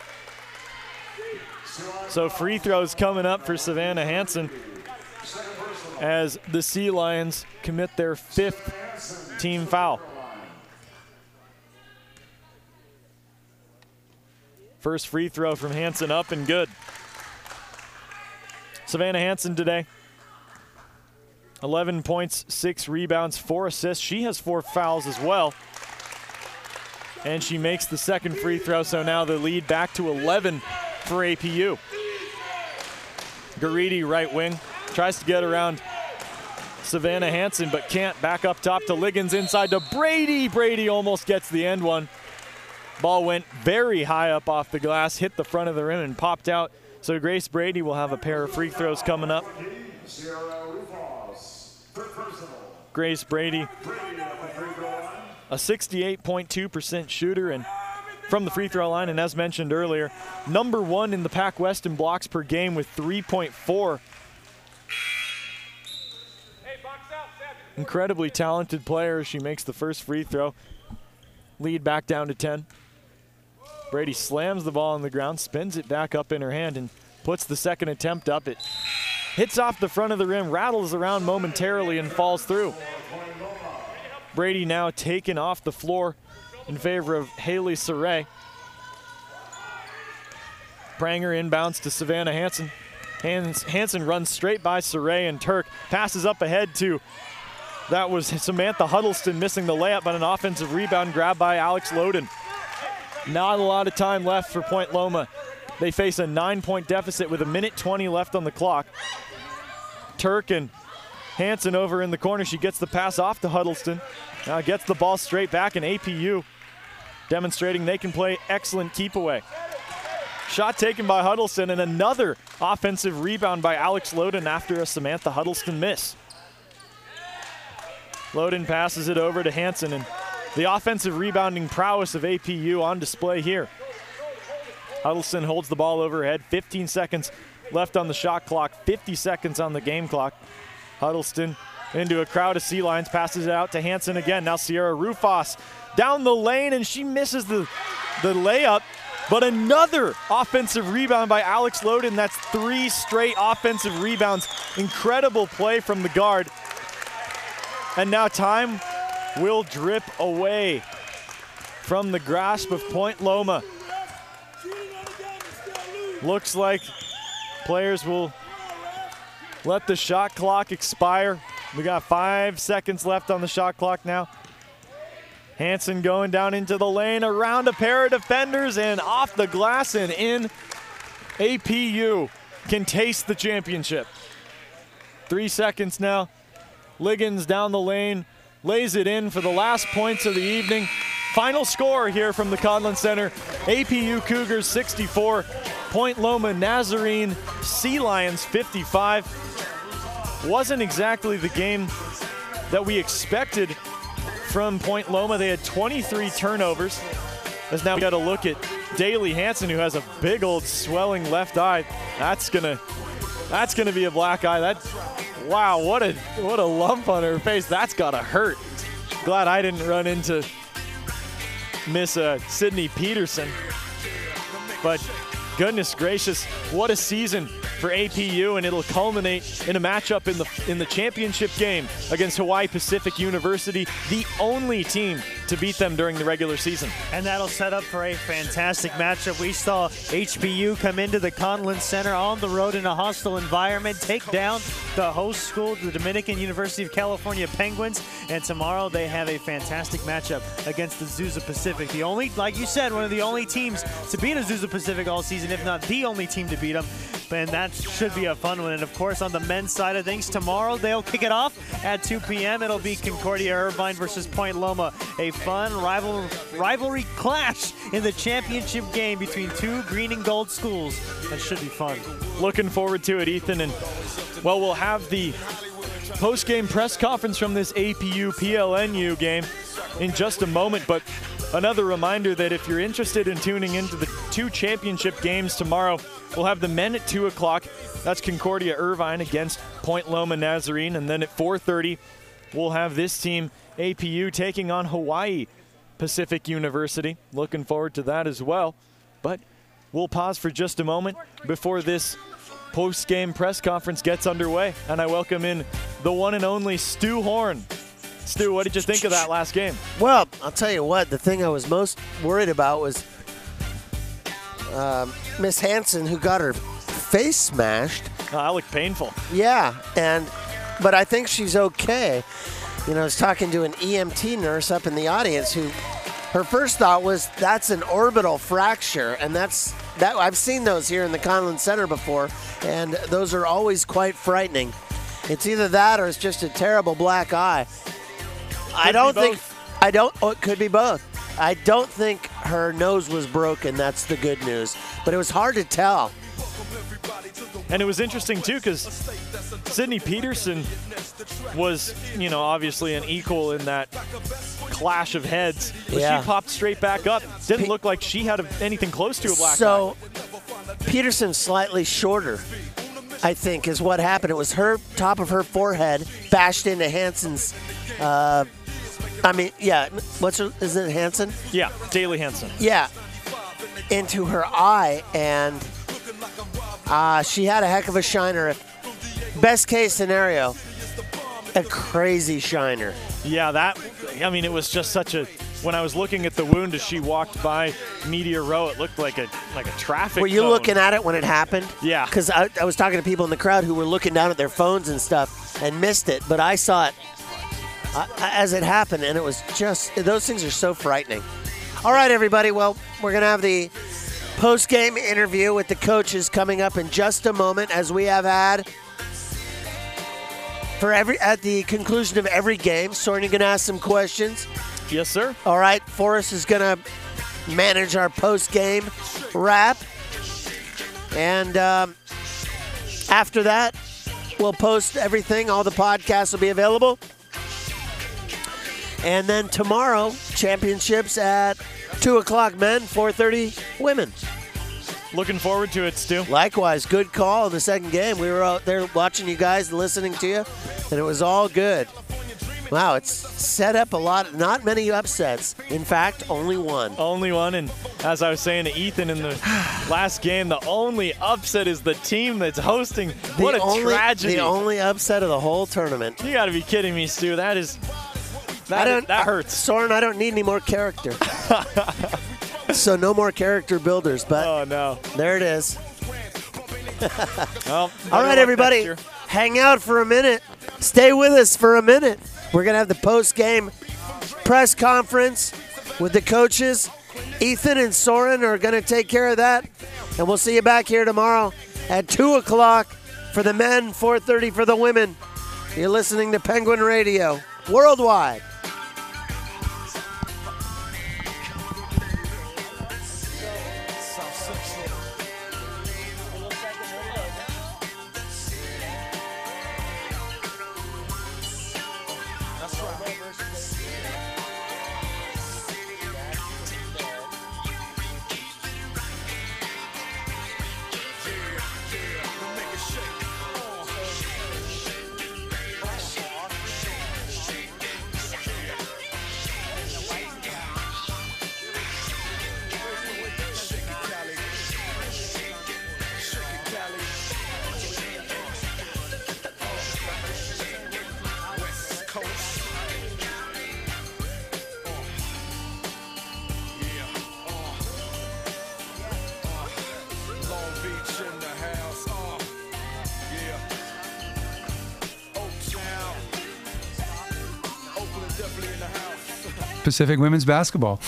B: So free throws coming up for Savannah Hansen as the Sea Lions commit their 5th team foul. First free throw from Hansen up and good. Savannah Hansen today, 11 points, 6 rebounds, 4 assists. She has 4 fouls as well. And she makes the second free throw, so now the lead back to 11 for APU. Garidi, right wing, tries to get around Savannah Hansen, but can't. Back up top to Liggins, inside to Brady. Brady almost gets the end one. Ball went very high up off the glass, hit the front of the rim and popped out. So Grace Brady will have a pair of free throws coming up. Grace Brady, a 68.2% shooter and from the free throw line, and as mentioned earlier, number 1 in the Pac West in blocks per game with 3.4. Incredibly talented player. She makes the first free throw. Lead back down to 10. Brady slams the ball on the ground, spins it back up in her hand, and puts the second attempt up. It hits off the front of the rim, rattles around momentarily, and falls through. Brady now taken off the floor in favor of Haley Saray. Pranger inbounds to Savannah Hansen. Hansen runs straight by Saray and Turk. Passes up ahead to, that was Samantha Huddleston missing the layup, but an offensive rebound grab by Alex Loden. Not a lot of time left for Point Loma They face a 9-point deficit with 1:20 left on the clock. Turk and Hansen over in the corner. She gets the pass off to Huddleston. Now gets the ball straight back, and APU demonstrating they can play excellent keep away. Shot taken by Huddleston, and another offensive rebound by Alex Loden after a Samantha Huddleston miss. Loden passes it over to Hansen, and the offensive rebounding prowess of APU on display here. Huddleston holds the ball overhead. 15 seconds left on the shot clock, 50 seconds on the game clock. Huddleston into a crowd of Sea Lions, passes it out to Hansen again. Now Sierra Rufus down the lane, and she misses the layup. But another offensive rebound by Alex Loden. That's 3 straight offensive rebounds. Incredible play from the guard. And now time will drip away from the grasp of Point Loma. Looks like players will let the shot clock expire. We got 5 seconds left on the shot clock now. Hansen going down into the lane, around a pair of defenders and off the glass and in. APU can taste the championship. 3 seconds now. Liggins down the lane, lays it in for the last points of the evening. Final score here from the Conlon Center. APU Cougars 64, Point Loma Nazarene Sea Lions 55. Wasn't exactly the game that we expected from Point Loma. They had 23 turnovers. As now we got to look at Daly Hansen, who has a big old swelling left eye. That's gonna be a black eye. Wow, what a lump on her face. That's gotta hurt. Glad I didn't run into Miss Sydney Peterson. But goodness gracious, what a season for APU, and it'll culminate in a matchup in the championship game against Hawaii Pacific University, the only team to beat them during the regular season.
A: And that'll set up for a fantastic matchup. We saw HPU come into the Conlon Center on the road in a hostile environment, take down the host school, the Dominican University of California Penguins, and tomorrow they have a fantastic matchup against the Azusa Pacific. The only, like you said, one of the only teams to beat Azusa Pacific all season, if not the only team to beat them. And that should be a fun one. And of course, on the men's side of things, tomorrow they'll kick it off at 2 p.m. It'll be Concordia Irvine versus Point Loma. A fun rivalry clash in the championship game between two green and gold schools. That should be fun.
B: Looking forward to it, Ethan. And, well, we'll have the post-game press conference from this APU PLNU game in just a moment. But another reminder that if you're interested in tuning into the 2 championship games tomorrow, we'll have the men at 2 o'clock. That's Concordia Irvine against Point Loma Nazarene. And then at 4:30, we'll have this team, APU, taking on Hawaii Pacific University. Looking forward to that as well. But we'll pause for just a moment before this post-game press conference gets underway. And I welcome in the one and only Stu Horn. Stu, what did you think of that last game?
F: Well, I'll tell you what, the thing I was most worried about was Miss Hansen, who got her face smashed.
B: Oh, that looked painful.
F: Yeah, but I think she's okay. You know, I was talking to an EMT nurse up in the audience who, her first thought was, that's an orbital fracture, and that I've seen those here in the Conlon Center before, and those are always quite frightening. It's either that or it's just a terrible black eye. It could be both. I don't think her nose was broken. That's the good news. But it was hard to tell.
B: And it was interesting, too, because Sydney Peterson was, you know, obviously an equal in that clash of heads. But she popped straight back up. Didn't look like she had anything close to a black eye.
F: So Peterson's slightly shorter, I think, is what happened. It was her top of her forehead bashed into Hansen's is it Hansen?
B: Yeah, Daly Hansen.
F: Yeah, into her eye, and she had a heck of a shiner. Best case scenario, a crazy shiner.
B: Yeah, it was just such a, when I was looking at the wound as she walked by Meteor Row, it looked like a traffic
F: Were you
B: cone.
F: looking at it when it happened?
B: Yeah.
F: Because I was talking to people in the crowd who were looking down at their phones and stuff and missed it, but I saw it as it happened, and it was just, those things are so frightening. All right, everybody. Well, we're going to have the post-game interview with the coaches coming up in just a moment, as we have had at the conclusion of every game. Soren, you're going to ask some questions.
B: Yes, sir.
F: All right, Forrest is going to manage our post-game wrap. And after that, we'll post everything. All the podcasts will be available. And then tomorrow, championships at 2 o'clock men, 4:30 women.
B: Looking forward to it, Stu.
F: Likewise, good call in the second game. We were out there watching you guys and listening to you, and it was all good. Wow, it's set up a lot. Not many upsets. In fact, only one.
B: Only one, and as I was saying to Ethan in the last game, the only upset is the team that's hosting. What a tragedy.
F: The only upset of the whole tournament.
B: You got to be kidding me, Stu. That hurts.
F: Soren, I don't need any more character. So no more character builders, but
B: oh, no.
F: There it is.
B: Well,
F: all right, everybody, hang out for a minute. Stay with us for a minute. We're going to have the post-game press conference with the coaches. Ethan and Soren are going to take care of that. And we'll see you back here tomorrow at 2 o'clock for the men, 4:30 for the women. You're listening to Penguin Radio worldwide.
G: Pacific women's basketball.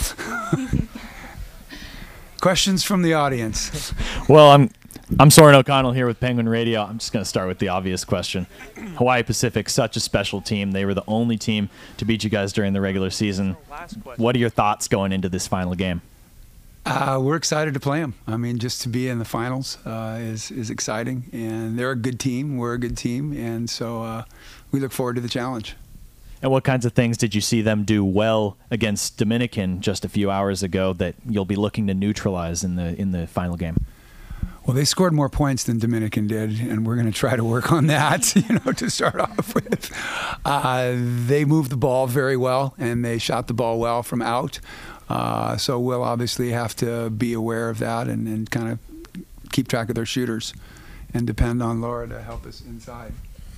G: Questions from the audience.
B: Well, I'm Soren O'Connell here with Penguin Radio. I'm just going to start with the obvious question. Hawaii Pacific, such a special team. They were the only team to beat you guys during the regular season. What are your thoughts going into this final game?
G: We're excited to play them. I mean, just to be in the finals is exciting. And they're a good team. We're a good team. And so we look forward to the challenge.
B: And what kinds of things did you see them do well against Dominican just a few hours ago that you'll be looking to neutralize in the final game?
G: Well, they scored more points than Dominican did, and we're going to try to work on that, to start off with. They moved the ball very well, and they shot the ball well from out. So we'll obviously have to be aware of that and kind of keep track of their shooters and depend on Laura to help us inside.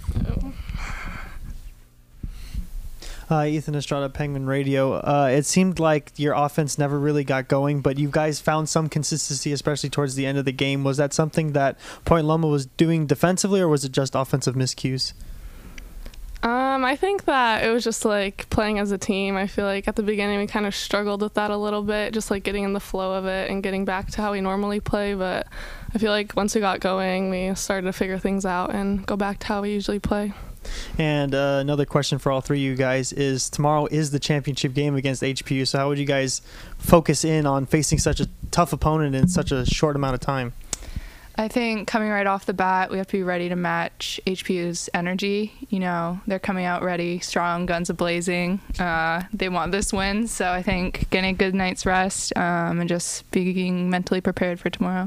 A: Ethan Estrada, Penguin Radio. It seemed like your offense never really got going, but you guys found some consistency, especially towards the end of the game. Was that something that Point Loma was doing defensively, or was it just offensive miscues?
H: I think that it was just like playing as a team. I feel like at the beginning we kind of struggled with that a little bit, just like getting in the flow of it and getting back to how we normally play. But I feel like once we got going, we started to figure things out and go back to how we usually play.
A: And another question for all three of you guys is, tomorrow is the championship game against HPU, so how would you guys focus in on facing such a tough opponent in such a short amount of time?
I: I think coming right off the bat, we have to be ready to match HPU's energy. They're coming out ready, strong, guns a-blazing. They want this win, so I think getting a good night's rest and just being mentally prepared for tomorrow.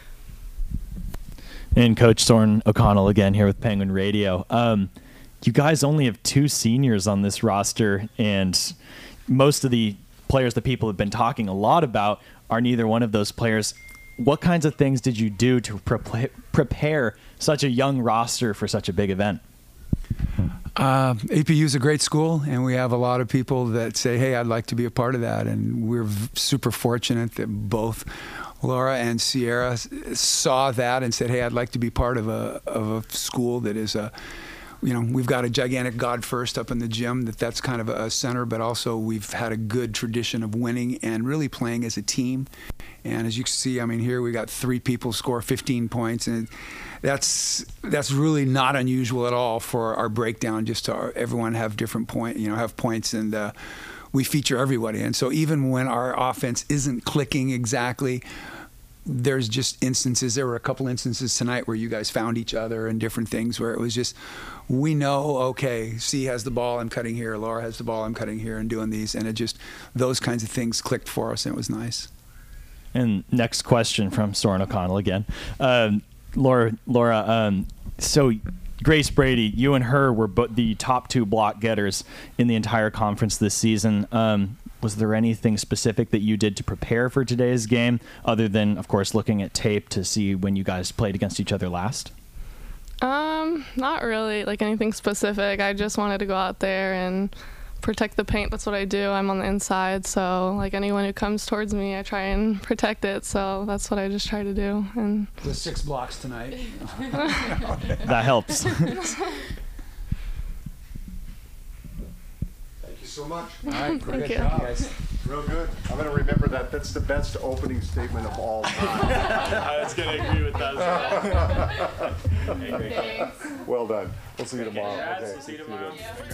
B: And Coach Soren O'Connell again here with Penguin Radio. You guys only have 2 seniors on this roster, and most of the players that people have been talking a lot about are neither one of those players. What kinds of things did you do to prepare such a young roster for such a big event?
G: APU is a great school, and we have a lot of people that say, hey, I'd like to be a part of that. And we're super fortunate that both Laura and Sierra saw that and said, hey, I'd like to be part of a school that is we've got a gigantic God First up in the gym, that's kind of a center, but also we've had a good tradition of winning and really playing as a team. And as you can see, here we got 3 people score 15 points, and that's really not unusual at all for our breakdown, just to everyone have different have points, and we feature everybody. And so even when our offense isn't clicking exactly, there's just instances. There were a couple instances tonight where you guys found each other and different things where it was just, we know, okay, C has the ball, I'm cutting here, Laura has the ball, I'm cutting here, and doing these, and it just, those kinds of things clicked for us, and it was nice.
B: And next question from Soren O'Connell again. Laura, so Grace Brady, you and her were the top 2 block getters in the entire conference this season. Was there anything specific that you did to prepare for today's game, other than, of course, looking at tape to see when you guys played against each other last?
H: Not really like anything specific. I just wanted to go out there and protect the paint. That's what I do. I'm on the inside, so like anyone who comes towards me, I try and protect it. So that's what I just try to do. And
G: the 6 blocks tonight.
B: That helps.
J: So much.
G: All right,
H: Thank you.
G: Guys.
J: Real good. I'm going to remember that. That's the best opening statement of all time.
B: I was going to agree with that as well.
J: Well done. We'll see you tomorrow.
B: Congrats.
J: Okay.
B: We'll see you tomorrow.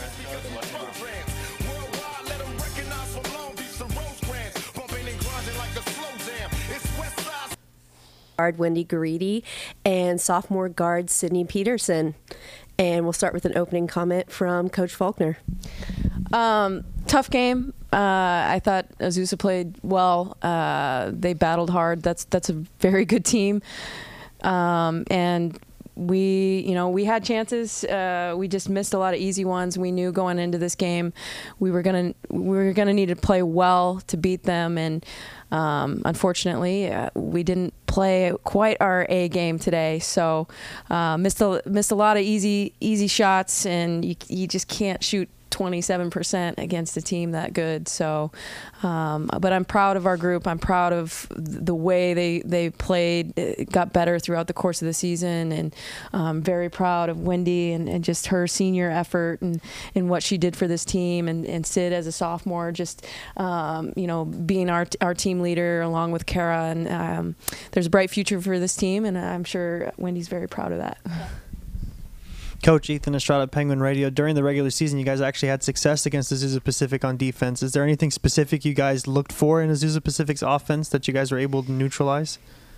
K: Guard Wendy Garidi and sophomore guard Sydney Peterson. And we'll start with an opening comment from Coach Faulkner.
L: Tough game. I thought Azusa played well. They battled hard. That's a very good team. And we had chances. We just missed a lot of easy ones. We knew going into this game we were gonna need to play well to beat them, and unfortunately we didn't play quite our A game today. So missed a lot of easy shots, and you just can't shoot 27% against a team that good. So, but I'm proud of our group. I'm proud of the way they played. It got better throughout the course of the season, and very proud of Wendy and just her senior effort and what she did for this team, and Sid as a sophomore, just being our team leader along with Kara. And there's a bright future for this team, and I'm sure Wendy's very proud of that. Yeah.
A: Coach Ethan Estrada, Penguin Radio. During the regular season, you guys actually had success against Azusa Pacific on defense. Is there anything specific you guys looked for in Azusa Pacific's offense that you guys were able to neutralize?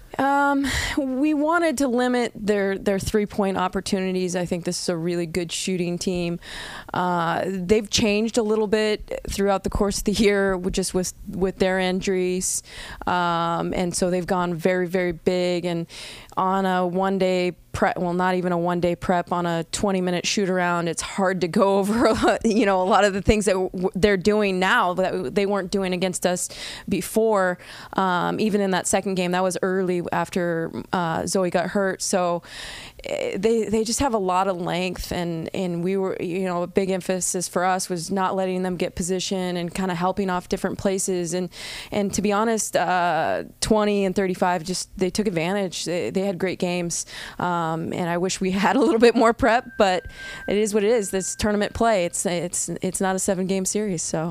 L: We wanted to limit their 3-point opportunities. I think this is a really good shooting team. They've changed a little bit throughout the course of the year, just with their injuries, and so they've gone very, very big. And on a one-day prep, well, not even a one-day prep, on a 20-minute shoot-around, it's hard to go over, a lot of the things that they're doing now that they weren't doing against us before. Even in that second game, that was early after Zoe got hurt. So they just have a lot of length, and we were, a big emphasis for us was not letting them get position and kind of helping off different places. And to be honest, 20 and 35, they took advantage. They had great games, and I wish we had a little bit more prep, but it is what it is. This tournament play. It's not a 7-game series, so.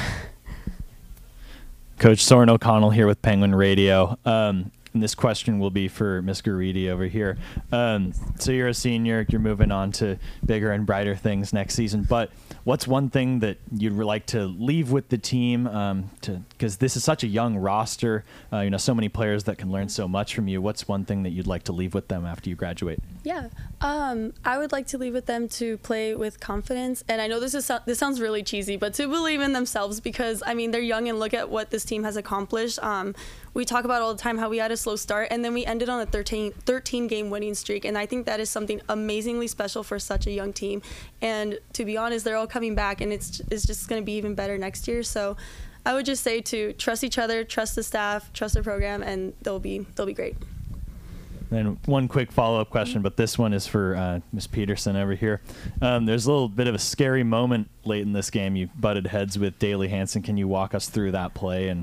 B: Coach Soren O'Connell here with Penguin Radio. And this question will be for Miss Garidi over here. So you're a senior, you're moving on to bigger and brighter things next season, but what's one thing that you'd like to leave with the team, because this is such a young roster, so many players that can learn so much from you. What's one thing that you'd like to leave with them after you graduate?
M: Yeah, I would like to leave with them to play with confidence, and I know this sounds really cheesy, but to believe in themselves, because they're young, and look at what this team has accomplished. We talk about all the time how we had a slow start, and then we ended on a 13-game winning streak, and I think that is something amazingly special for such a young team. And to be honest, they're all coming back, and it's just going to be even better next year. So I would just say to trust each other, trust the staff, trust the program, and they'll be great.
B: And one quick follow-up question, but this one is for Ms. Peterson over here. There's a little bit of a scary moment late in this game. You butted heads with Daly Hansen. Can you walk us through that play and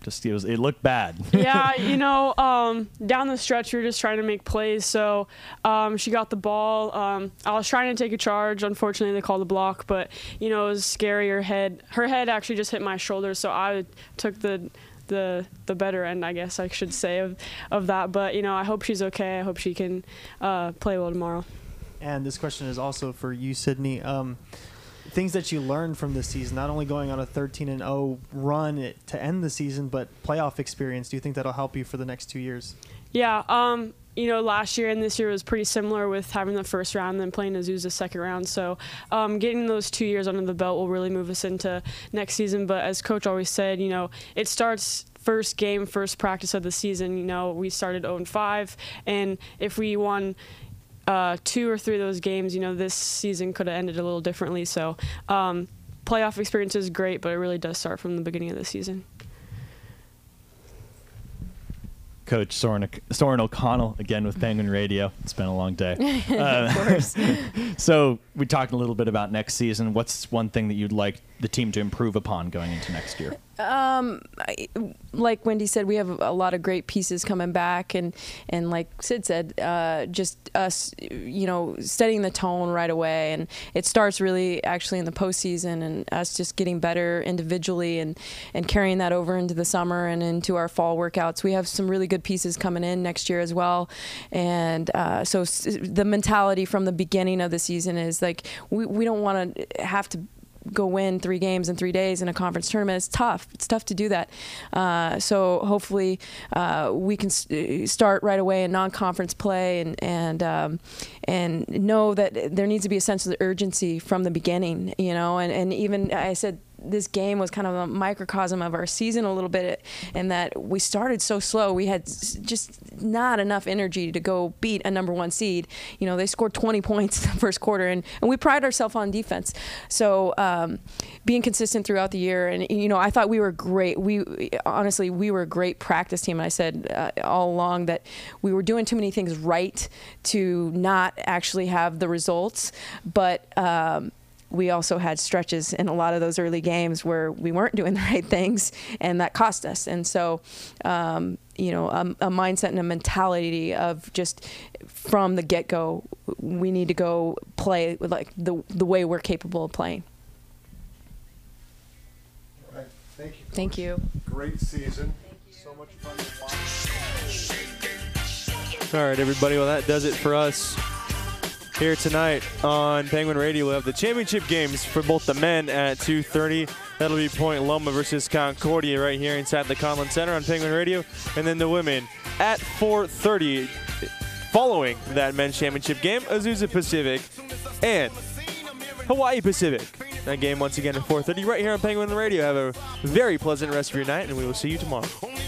B: Just it looked bad.
N: Yeah, down the stretch we were just trying to make plays. So she got the ball. I was trying to take a charge. Unfortunately, they called a block, but it was scary. Her head actually just hit my shoulder, so I took the better end, I guess I should say, of that. But I hope she's okay. I hope she can play well tomorrow.
A: And this question is also for you, Sydney. Things that you learned from this season, not only going on a 13-0 run to end the season, but playoff experience. Do you think that'll help you for the next 2 years?
N: Yeah. Last year and this year was pretty similar with having the first round and then playing Azusa second round. So getting those 2 years under the belt will really move us into next season. But as Coach always said, it starts first game, first practice of the season. We started 0-5, and if we won 2 or 3 of those games, this season could have ended a little differently. So playoff experience is great, but it really does start from the beginning of the season.
B: Coach Soren O'Connell again with Penguin Radio. It's been a long day.
L: Of course.
B: So we talked a little bit about next season. What's one thing that you'd like the team to improve upon going into next year?
L: Like Wendy said, we have a lot of great pieces coming back, and like Sid said, just us, setting the tone right away, and it starts really actually in the postseason, and us just getting better individually, and carrying that over into the summer and into our fall workouts. We have some really good pieces coming in next year as well, and so the mentality from the beginning of the season is like we don't want to have to go win 3 games in 3 days in a conference tournament. It's tough. It's tough to do that. So hopefully we can start right away in non-conference play and know that there needs to be a sense of urgency from the beginning, and even I said this game was kind of a microcosm of our season a little bit, in that we started so slow. We had just not enough energy to go beat a number 1 seed. They scored 20 points in the first quarter, and we pride ourselves on defense. So being consistent throughout the year, and I thought we were great. Honestly, we were a great practice team, and I said all along that we were doing too many things right to not actually have the results, but we also had stretches in a lot of those early games where we weren't doing the right things, and that cost us. And so, a mindset and a mentality of just from the get-go, we need to go play with like the way we're capable of playing.
J: All right. Thank you.
L: Thank you.
J: Great season. So much fun to watch.
O: All right, everybody. Well, that does it for us here tonight on Penguin Radio. We'll have the championship games for both the men at 2:30. That'll be Point Loma versus Concordia right here inside the Conlon Center on Penguin Radio. And then the women at 4:30. Following that men's championship game, Azusa Pacific and Hawaii Pacific. That game once again at 4:30 right here on Penguin Radio. Have a very pleasant rest of your night, and we will see you tomorrow.